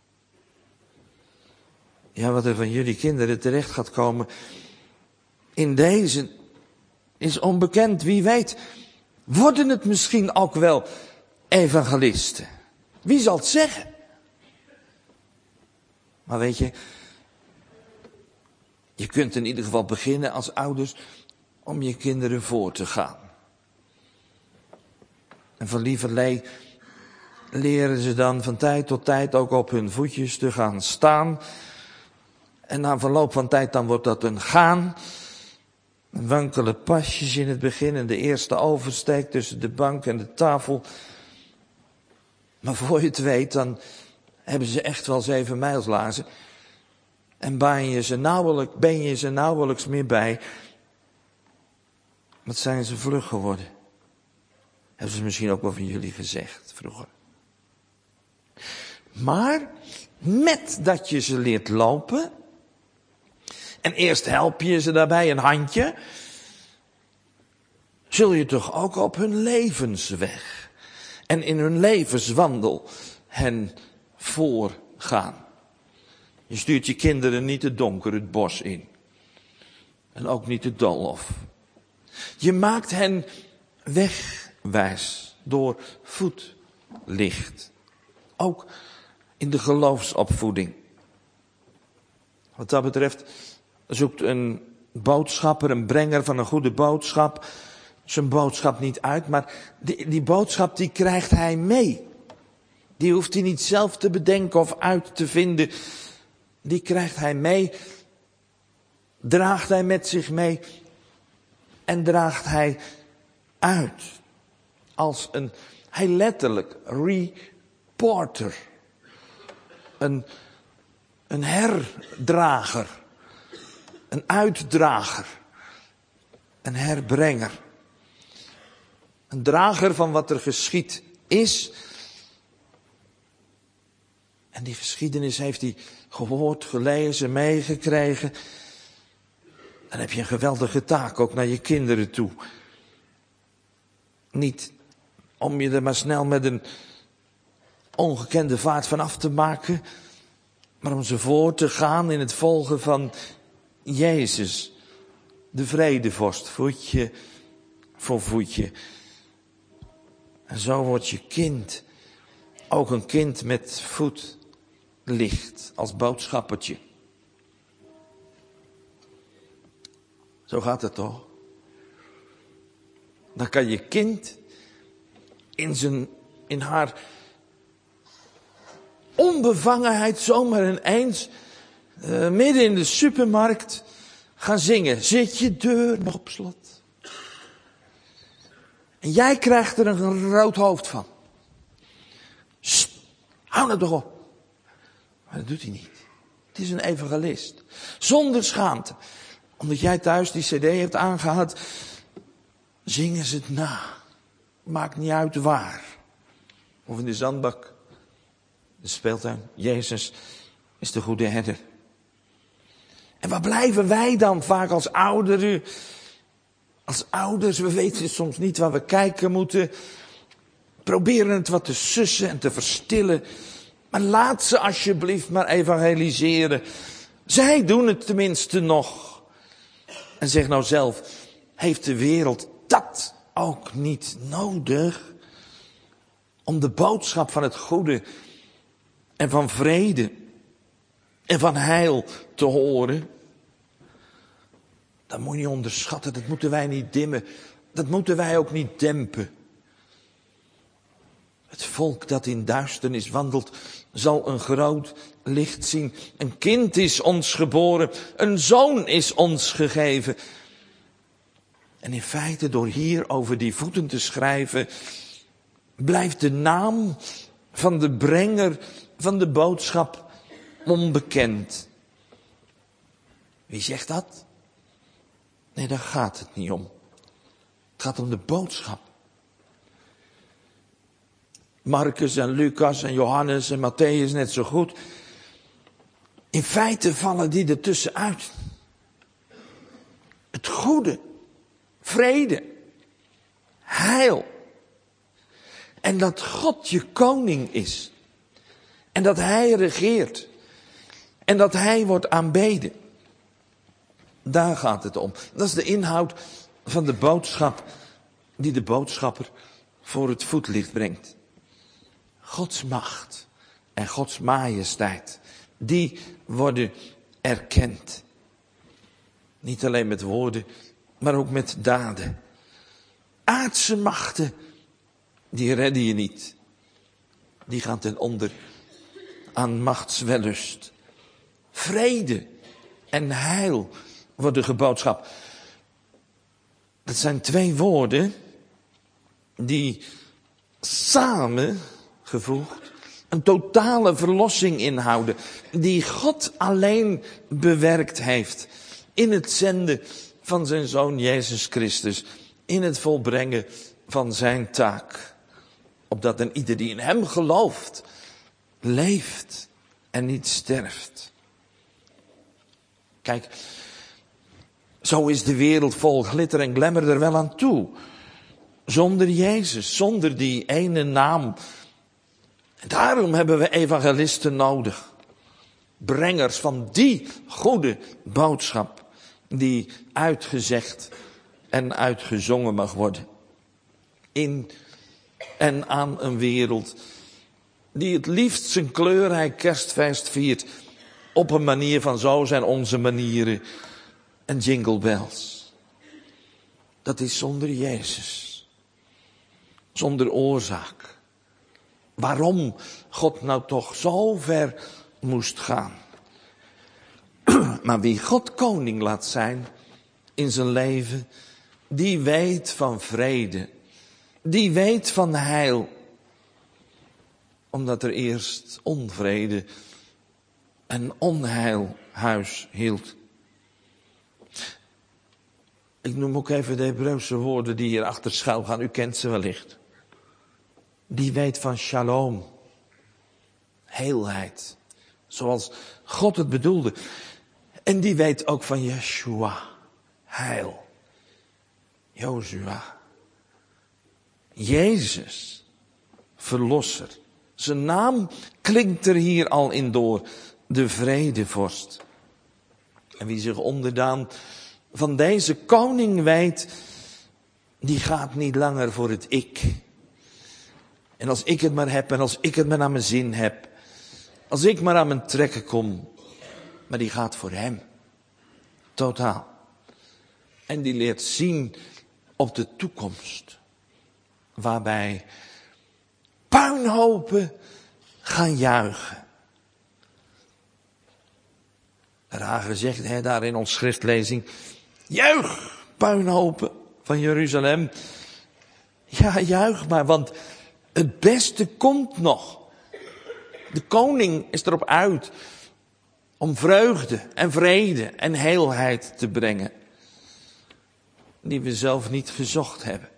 Ja, wat er van jullie kinderen terecht gaat komen in deze is onbekend. Wie weet, worden het misschien ook wel evangelisten. Wie zal het zeggen? Maar weet je, je kunt in ieder geval beginnen als ouders om je kinderen voor te gaan. En van lieverlee leren ze dan van tijd tot tijd ook op hun voetjes te gaan staan. En na verloop van tijd dan wordt dat een gaan. Wankele pasjes in het begin en de eerste oversteek tussen de bank en de tafel. Maar voor je het weet, dan hebben ze echt wel 7 mijlslaarzen. En ben je ze nauwelijks meer bij. Wat zijn ze vlug geworden. Hebben ze misschien ook wel van jullie gezegd vroeger. Maar met dat je ze leert lopen. En eerst help je ze daarbij een handje. Zul je toch ook op hun levensweg. En in hun levenswandel hen voorgaan. Je stuurt je kinderen niet te donker het bos in. En ook niet de doolhof. Je maakt hen wegwijs door voetlicht. Ook in de geloofsopvoeding. Wat dat betreft zoekt een boodschapper, een brenger van een goede boodschap, zijn boodschap niet uit, maar die boodschap die krijgt hij mee. Die hoeft hij niet zelf te bedenken of uit te vinden. Die krijgt hij mee, draagt hij met zich mee en draagt hij uit. Als hij letterlijk, reporter, een herdrager, een uitdrager, een herbrenger. Een drager van wat er geschied is. En die geschiedenis heeft hij gehoord, gelezen, meegekregen. Dan heb je een geweldige taak ook naar je kinderen toe. Niet om je er maar snel met een ongekende vaart van af te maken. Maar om ze voor te gaan in het volgen van Jezus. De vredevorst, voetje voor voetje. En zo wordt je kind ook een kind met voetlicht als boodschappertje. Zo gaat het toch? Dan kan je kind in haar onbevangenheid zomaar ineens midden in de supermarkt gaan zingen. Zit je deur nog op slot? En jij krijgt er een rood hoofd van. Sst, hou nou toch op. Maar dat doet hij niet. Het is een evangelist. Zonder schaamte. Omdat jij thuis die cd hebt aangehad, zingen ze het na. Maakt niet uit waar. Of in de zandbak. De speeltuin. Jezus is de goede herder. En waar blijven wij dan vaak als ouderen? Als ouders, we weten soms niet waar we kijken moeten. Proberen het wat te sussen en te verstillen. Maar laat ze alsjeblieft maar evangeliseren. Zij doen het tenminste nog. En zeg nou zelf, heeft de wereld dat ook niet nodig? Om de boodschap van het goede en van vrede en van heil te horen? Dat moet je niet onderschatten, dat moeten wij niet dimmen. Dat moeten wij ook niet dempen. Het volk dat in duisternis wandelt, zal een groot licht zien. Een kind is ons geboren, een zoon is ons gegeven. En in feite, door hier over die voeten te schrijven, blijft de naam van de brenger van de boodschap onbekend. Wie zegt dat? Nee, daar gaat het niet om. Het gaat om de boodschap. Marcus en Lucas en Johannes en Matthäus net zo goed. In feite vallen die ertussen uit. Het goede, vrede, heil. En dat God je koning is. En dat hij regeert. En dat hij wordt aanbeden. Daar gaat het om. Dat is de inhoud van de boodschap die de boodschapper voor het voetlicht brengt. Gods macht en Gods majesteit, die worden erkend. Niet alleen met woorden, maar ook met daden. Aardse machten, die redden je niet. Die gaan ten onder aan machtswellust. Vrede en heil worden geboodschap. Dat zijn 2 woorden die samen gevoegd een totale verlossing inhouden, die God alleen bewerkt heeft in het zenden van zijn Zoon Jezus Christus, in het volbrengen van zijn taak. Opdat een ieder die in hem gelooft, leeft en niet sterft. Kijk, zo is de wereld vol glitter en glamour er wel aan toe. Zonder Jezus, zonder die ene naam. En daarom hebben we evangelisten nodig. Brengers van die goede boodschap die uitgezegd en uitgezongen mag worden. In en aan een wereld die het liefst zijn kleurrijk kerstfeest viert op een manier van zo zijn onze manieren en jingle bells. Dat is zonder Jezus. Zonder oorzaak. Waarom God nou toch zo ver moest gaan. Maar wie God koning laat zijn in zijn leven, die weet van vrede. Die weet van heil. Omdat er eerst onvrede en onheil huis hield. Ik noem ook even de Hebreeuwse woorden die hier achter schuil gaan. U kent ze wellicht. Die weet van shalom. Heelheid. Zoals God het bedoelde. En die weet ook van Yeshua. Heil. Jozua. Jezus. Verlosser. Zijn naam klinkt er hier al in door. De vredevorst. En wie zich onderdaan van deze koning wijdt, die gaat niet langer voor het ik. En als ik het maar heb en als ik het maar naar mijn zin heb. Als ik maar aan mijn trekken kom. Maar die gaat voor hem. Totaal. En die leert zien op de toekomst. Waarbij puinhopen gaan juichen. Rager zegt daar in ons schriftlezing. Juich, puinhopen van Jeruzalem. Ja, juich maar, want het beste komt nog. De koning is erop uit om vreugde en vrede en heelheid te brengen. Die we zelf niet gezocht hebben.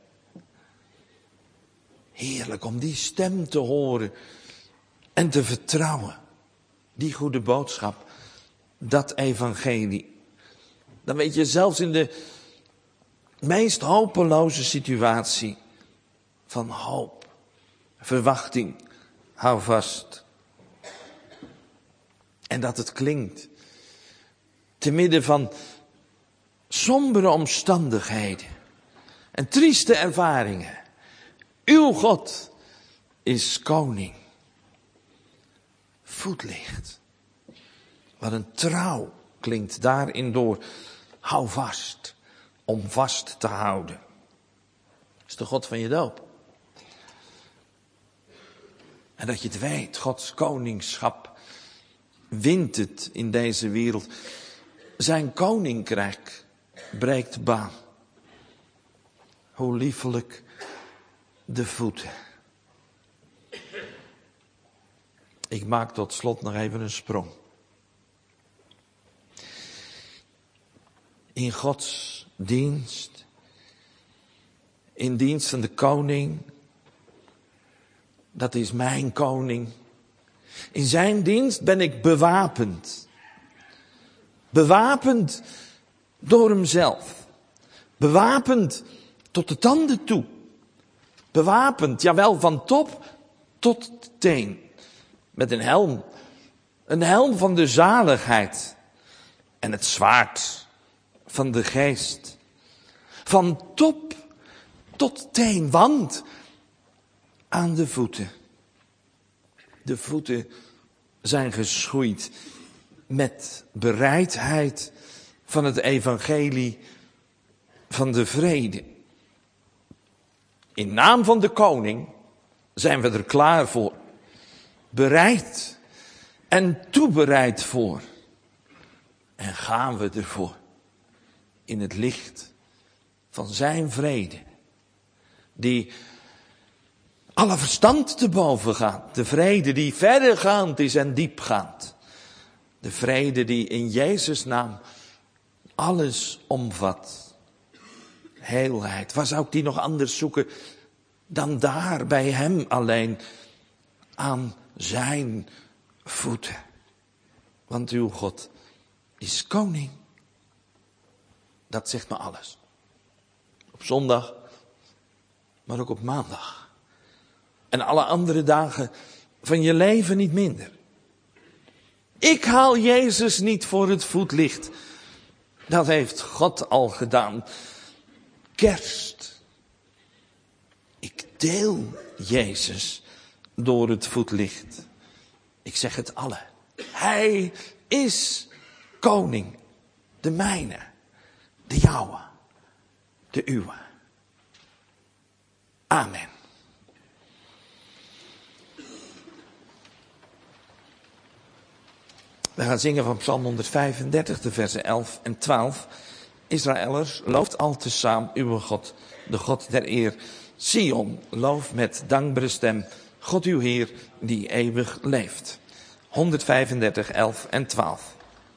Heerlijk om die stem te horen en te vertrouwen. Die goede boodschap, dat evangelie. Dan weet je zelfs in de meest hopeloze situatie van hoop, verwachting, hou vast. En dat het klinkt te midden van sombere omstandigheden en trieste ervaringen. Uw God is koning. Voetlicht. Wat een trouw klinkt daarin door. Hou vast, om vast te houden. Dat is de God van je doop. En dat je het weet, Gods koningschap wint het in deze wereld. Zijn koninkrijk breekt baan. Hoe liefelijk de voeten. Ik maak tot slot nog even een sprong. In Gods dienst, in dienst van de koning, dat is mijn koning. In zijn dienst ben ik bewapend. Bewapend door hemzelf. Bewapend tot de tanden toe. Bewapend, jawel, van top tot teen. Met een helm. Een helm van de zaligheid. En het zwaard van de geest. Van top tot teen, want aan de voeten. De voeten zijn geschoeid met bereidheid van het evangelie van de vrede. In naam van de koning zijn we er klaar voor. Bereid en toebereid voor. En gaan we ervoor. In het licht van zijn vrede. Die alle verstand te boven gaat. De vrede die verregaand is en diepgaand. De vrede die in Jezus' naam alles omvat. Heelheid. Waar zou ik die nog anders zoeken dan daar bij hem alleen aan zijn voeten? Want uw God is koning. Dat zegt me alles. Op zondag, maar ook op maandag. En alle andere dagen van je leven niet minder. Ik haal Jezus niet voor het voetlicht. Dat heeft God al gedaan. Kerst. Ik deel Jezus door het voetlicht. Ik zeg het alle. Hij is koning. De mijne. De jouwe. De uwe. Amen. We gaan zingen van Psalm 135, de versen 11 en 12. Israëllers, looft al tezaam uw God, de God der eer. Sion, loof met dankbare stem, God uw Heer, die eeuwig leeft. 135, 11 en 12.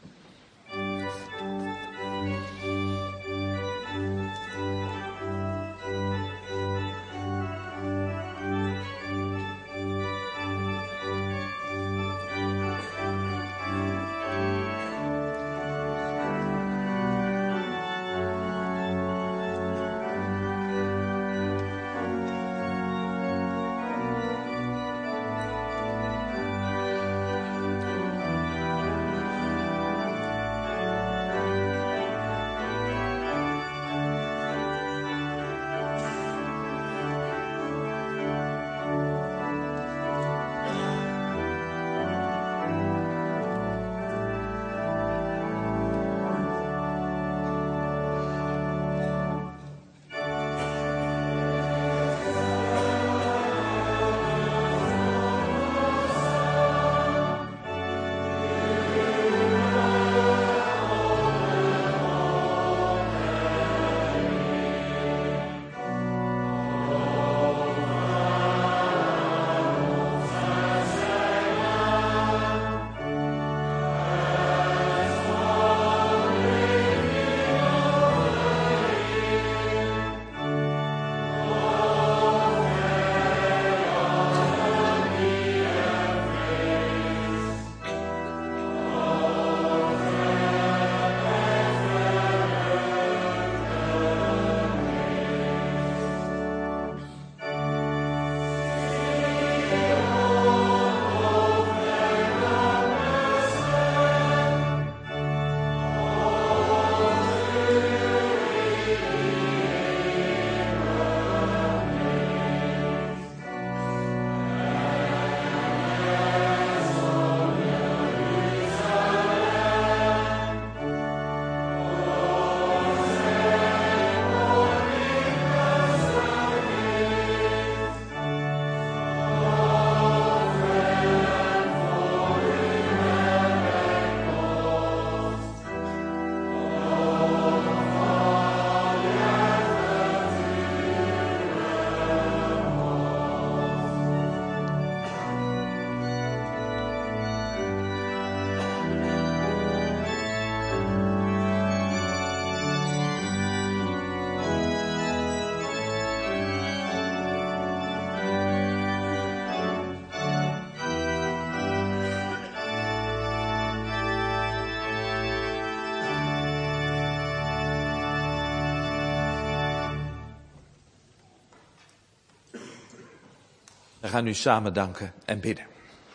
We gaan nu samen danken en bidden.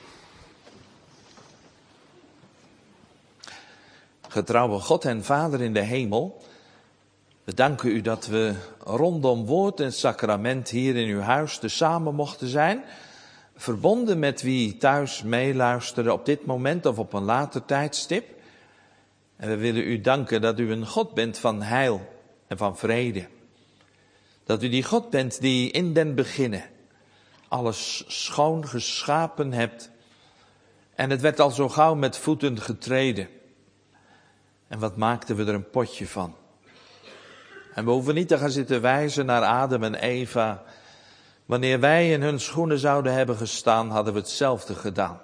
Getrouwe God en Vader in de hemel, we danken u dat we rondom woord en sacrament hier in uw huis tezamen mochten zijn. Verbonden met wie thuis meeluisteren op dit moment of op een later tijdstip. En we willen u danken dat u een God bent van heil en van vrede. Dat u die God bent die in den beginnen alles schoon geschapen hebt. En het werd al zo gauw met voeten getreden. En wat maakten we er een potje van? En we hoeven niet te gaan zitten wijzen naar Adam en Eva. Wanneer wij in hun schoenen zouden hebben gestaan, hadden we hetzelfde gedaan.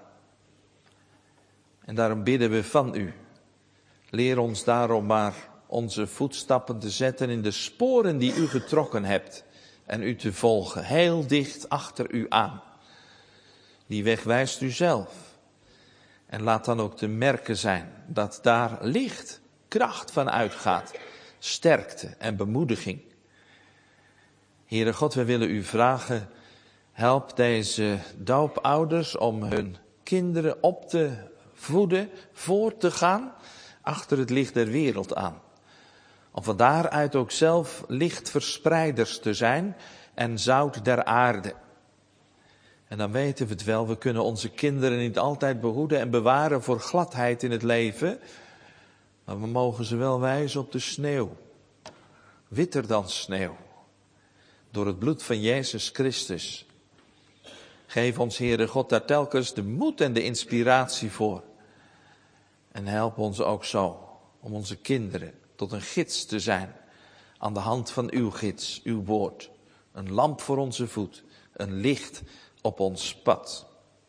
En daarom bidden we van u. Leer ons daarom maar onze voetstappen te zetten in de sporen die u getrokken hebt. En u te volgen, heel dicht achter u aan. Die weg wijst u zelf. En laat dan ook te merken zijn dat daar licht, kracht van uitgaat. Sterkte en bemoediging. Heere God, we willen u vragen, help deze doopouders om hun kinderen op te voeden, voor te gaan, achter het licht der wereld aan. Om van daaruit ook zelf lichtverspreiders te zijn en zout der aarde. En dan weten we het wel, we kunnen onze kinderen niet altijd behoeden en bewaren voor gladheid in het leven. Maar we mogen ze wel wijzen op de sneeuw. Witter dan sneeuw. Door het bloed van Jezus Christus. Geef ons, Heere God, daar telkens de moed en de inspiratie voor. En help ons ook zo om onze kinderen tot een gids te zijn. Aan de hand van uw gids, uw woord. Een lamp voor onze voet. Een licht op ons pad.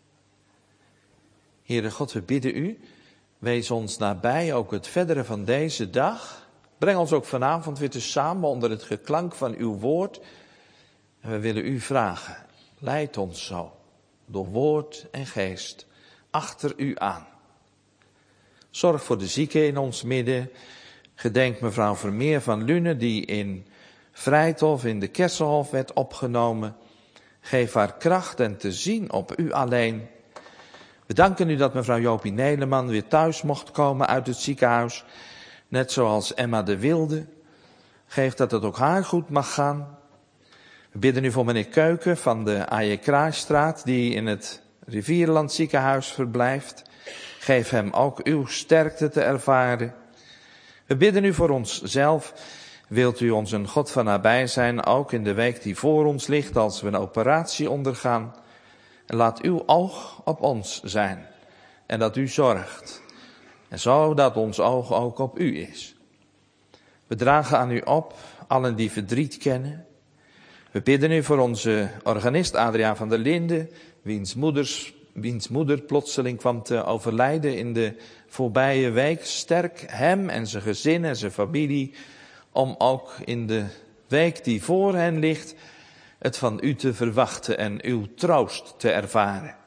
Heere God, we bidden u. Wees ons nabij, ook het verdere van deze dag. Breng ons ook vanavond weer te samen onder het geklank van uw woord. En we willen u vragen, leid ons zo, door woord en geest, achter u aan. Zorg voor de zieken in ons midden. Gedenk mevrouw Vermeer van Lune, die in Vrijthof in de Kersenhof werd opgenomen. Geef haar kracht en te zien op u alleen. We danken u dat mevrouw Jopie Neleman weer thuis mocht komen uit het ziekenhuis. Net zoals Emma de Wilde. Geef dat het ook haar goed mag gaan. We bidden u voor meneer Keuken van de A.J. Kraaistraat, die in het Rivierland ziekenhuis verblijft. Geef hem ook uw sterkte te ervaren. We bidden u voor onszelf. Wilt u ons een God van nabij zijn, ook in de week die voor ons ligt, als we een operatie ondergaan. En laat uw oog op ons zijn. En dat u zorgt. En zo dat ons oog ook op u is. We dragen aan u op, allen die verdriet kennen. We bidden u voor onze organist Adriaan van der Linden, wiens moeder plotseling kwam te overlijden in de voorbije week. Sterk hem en zijn gezin en zijn familie, om ook in de week die voor hen ligt, het van u te verwachten en uw troost te ervaren.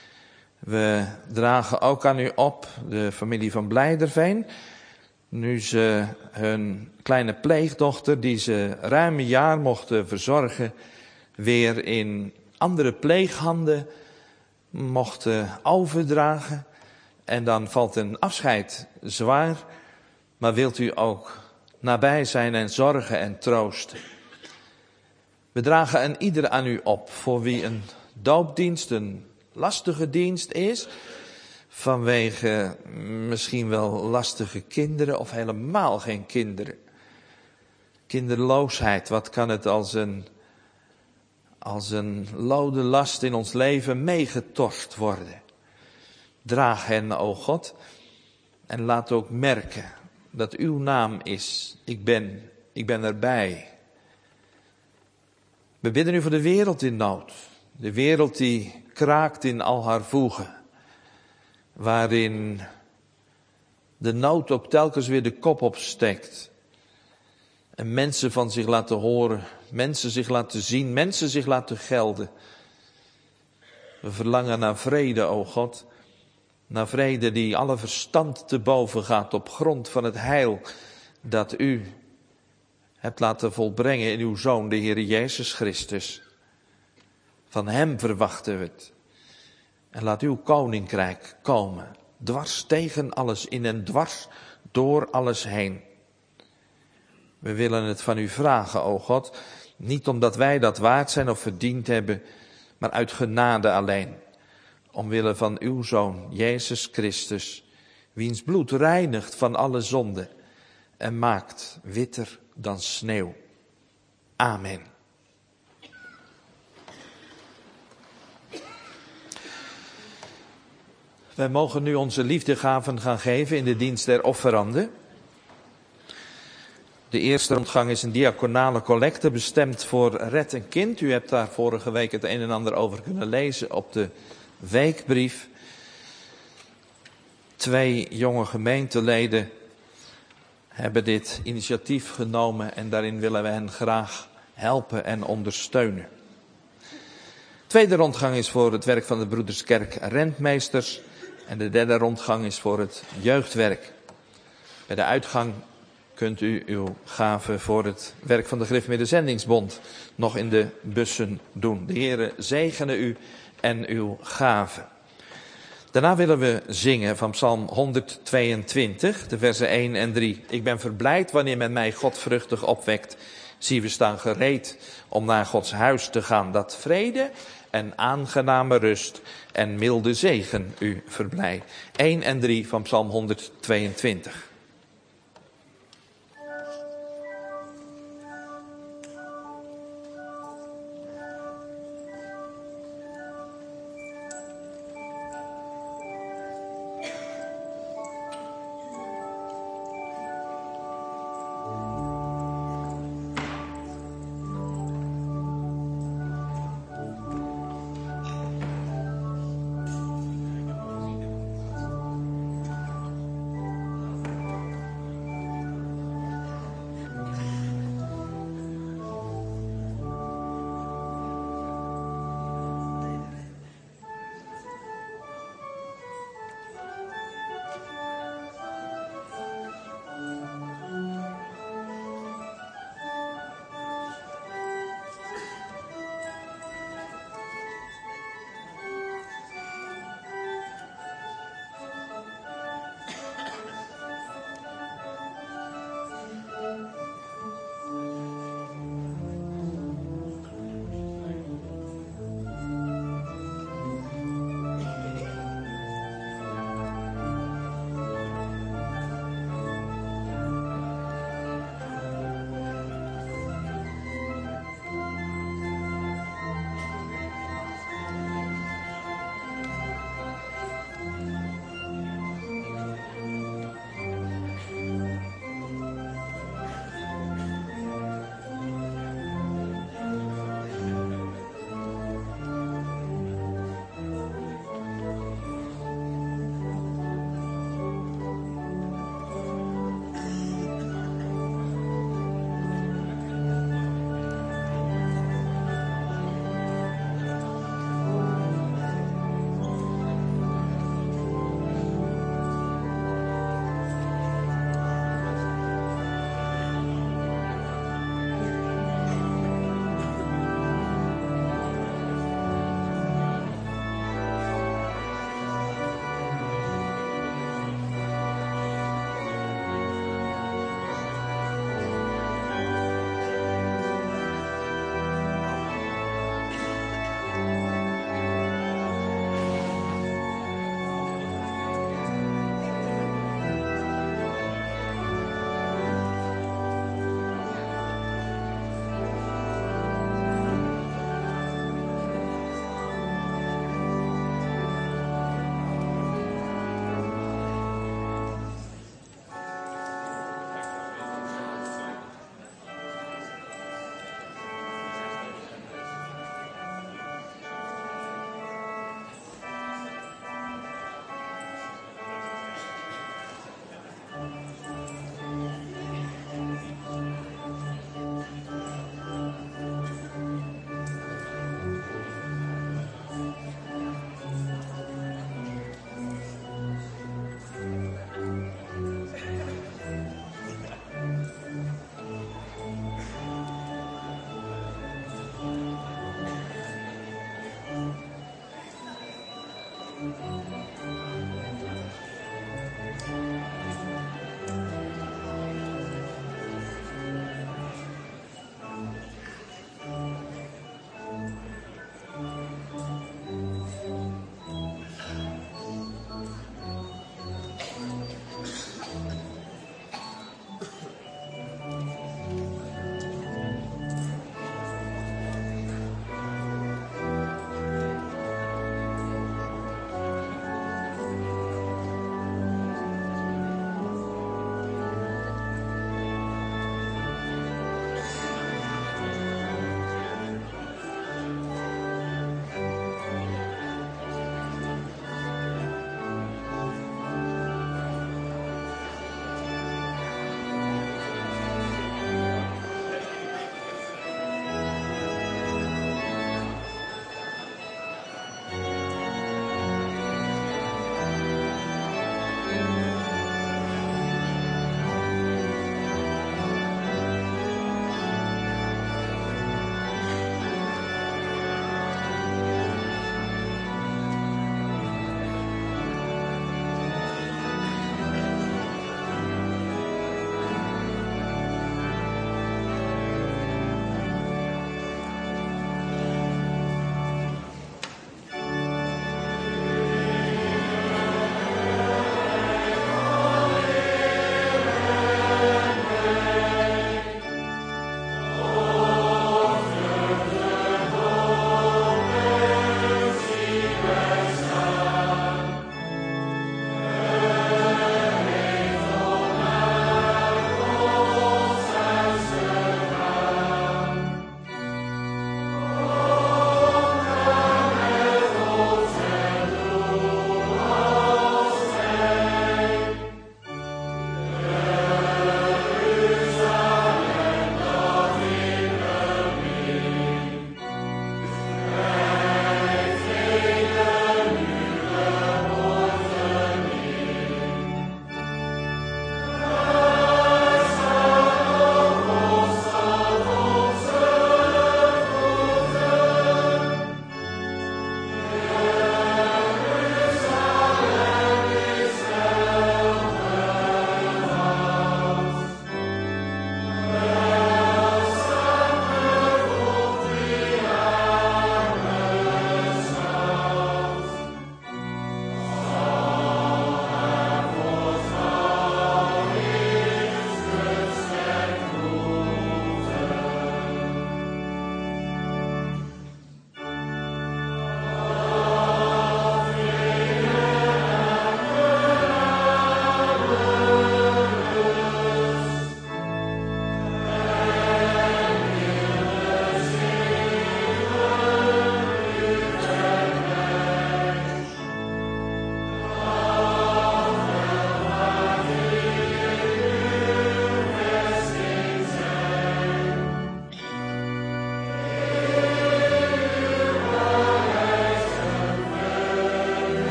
We dragen ook aan u op de familie van Blijderveen. Nu ze hun kleine pleegdochter, die ze ruim een jaar mochten verzorgen, weer in andere pleeghanden mochten overdragen. En dan valt een afscheid zwaar, maar wilt u ook nabij zijn en zorgen en troosten. We dragen een ieder aan u op, voor wie een doopdienst een lastige dienst is, vanwege misschien wel lastige kinderen of helemaal geen kinderen. Kinderloosheid, wat kan het als een lode last in ons leven meegetorst worden. Draag hen, o God, en laat ook merken dat uw naam is, ik ben erbij. We bidden u voor de wereld in nood. De wereld die kraakt in al haar voegen. Waarin de nood ook telkens weer de kop opsteekt. En mensen van zich laten horen, mensen zich laten zien, mensen zich laten gelden. We verlangen naar vrede, o God. Naar vrede die alle verstand te boven gaat op grond van het heil dat u hebt laten volbrengen in uw Zoon, de Heer Jezus Christus. Van hem verwachten we het. En laat uw koninkrijk komen, dwars tegen alles in en dwars door alles heen. We willen het van u vragen, o God, niet omdat wij dat waard zijn of verdiend hebben, maar uit genade alleen. Omwille van uw Zoon, Jezus Christus, wiens bloed reinigt van alle zonde en maakt witter dan sneeuw. Amen. Wij mogen nu onze liefdegaven gaan geven in de dienst der offeranden. De eerste rondgang is een diaconale collecte bestemd voor Red een Kind. U hebt daar vorige week het een en ander over kunnen lezen op de weekbrief. 2 jonge gemeenteleden hebben dit initiatief genomen en daarin willen we hen graag helpen en ondersteunen. Tweede rondgang is voor het werk van de Broederskerk Rentmeesters en de derde rondgang is voor het jeugdwerk. Bij de uitgang kunt u uw gave voor het werk van de Griffmiddenzendingsbond nog in de bussen doen. De Heere zegene u en uw gave. Daarna willen we zingen van Psalm 122, de versen 1 en 3. Ik ben verblijd wanneer men mij godvruchtig opwekt. Zie, we staan gereed om naar Gods huis te gaan. Dat vrede en aangename rust en milde zegen u verblij. 1 en 3 van Psalm 122.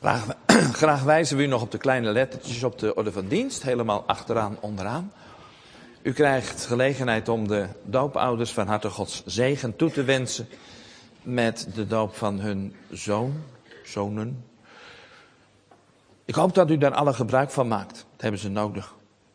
Graag wijzen we u nog op de kleine lettertjes op de orde van dienst, helemaal achteraan, onderaan. U krijgt gelegenheid om de doopouders van harte Gods zegen toe te wensen met de doop van hun zonen. Ik hoop dat u daar alle gebruik van maakt. Dat hebben ze nodig.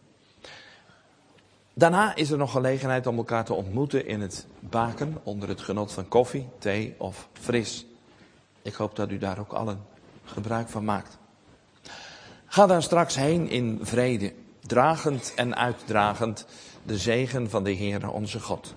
Daarna is er nog gelegenheid om elkaar te ontmoeten in het baken onder het genot van koffie, thee of fris. Ik hoop dat u daar ook allen gebruik van maakt. Ga daar straks heen in vrede, dragend en uitdragend de zegen van de Heere onze God.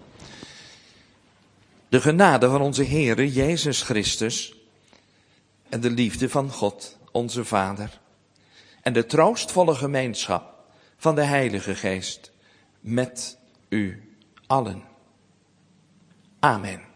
De genade van onze Heere Jezus Christus en de liefde van God onze Vader en de troostvolle gemeenschap van de Heilige Geest met u allen. Amen.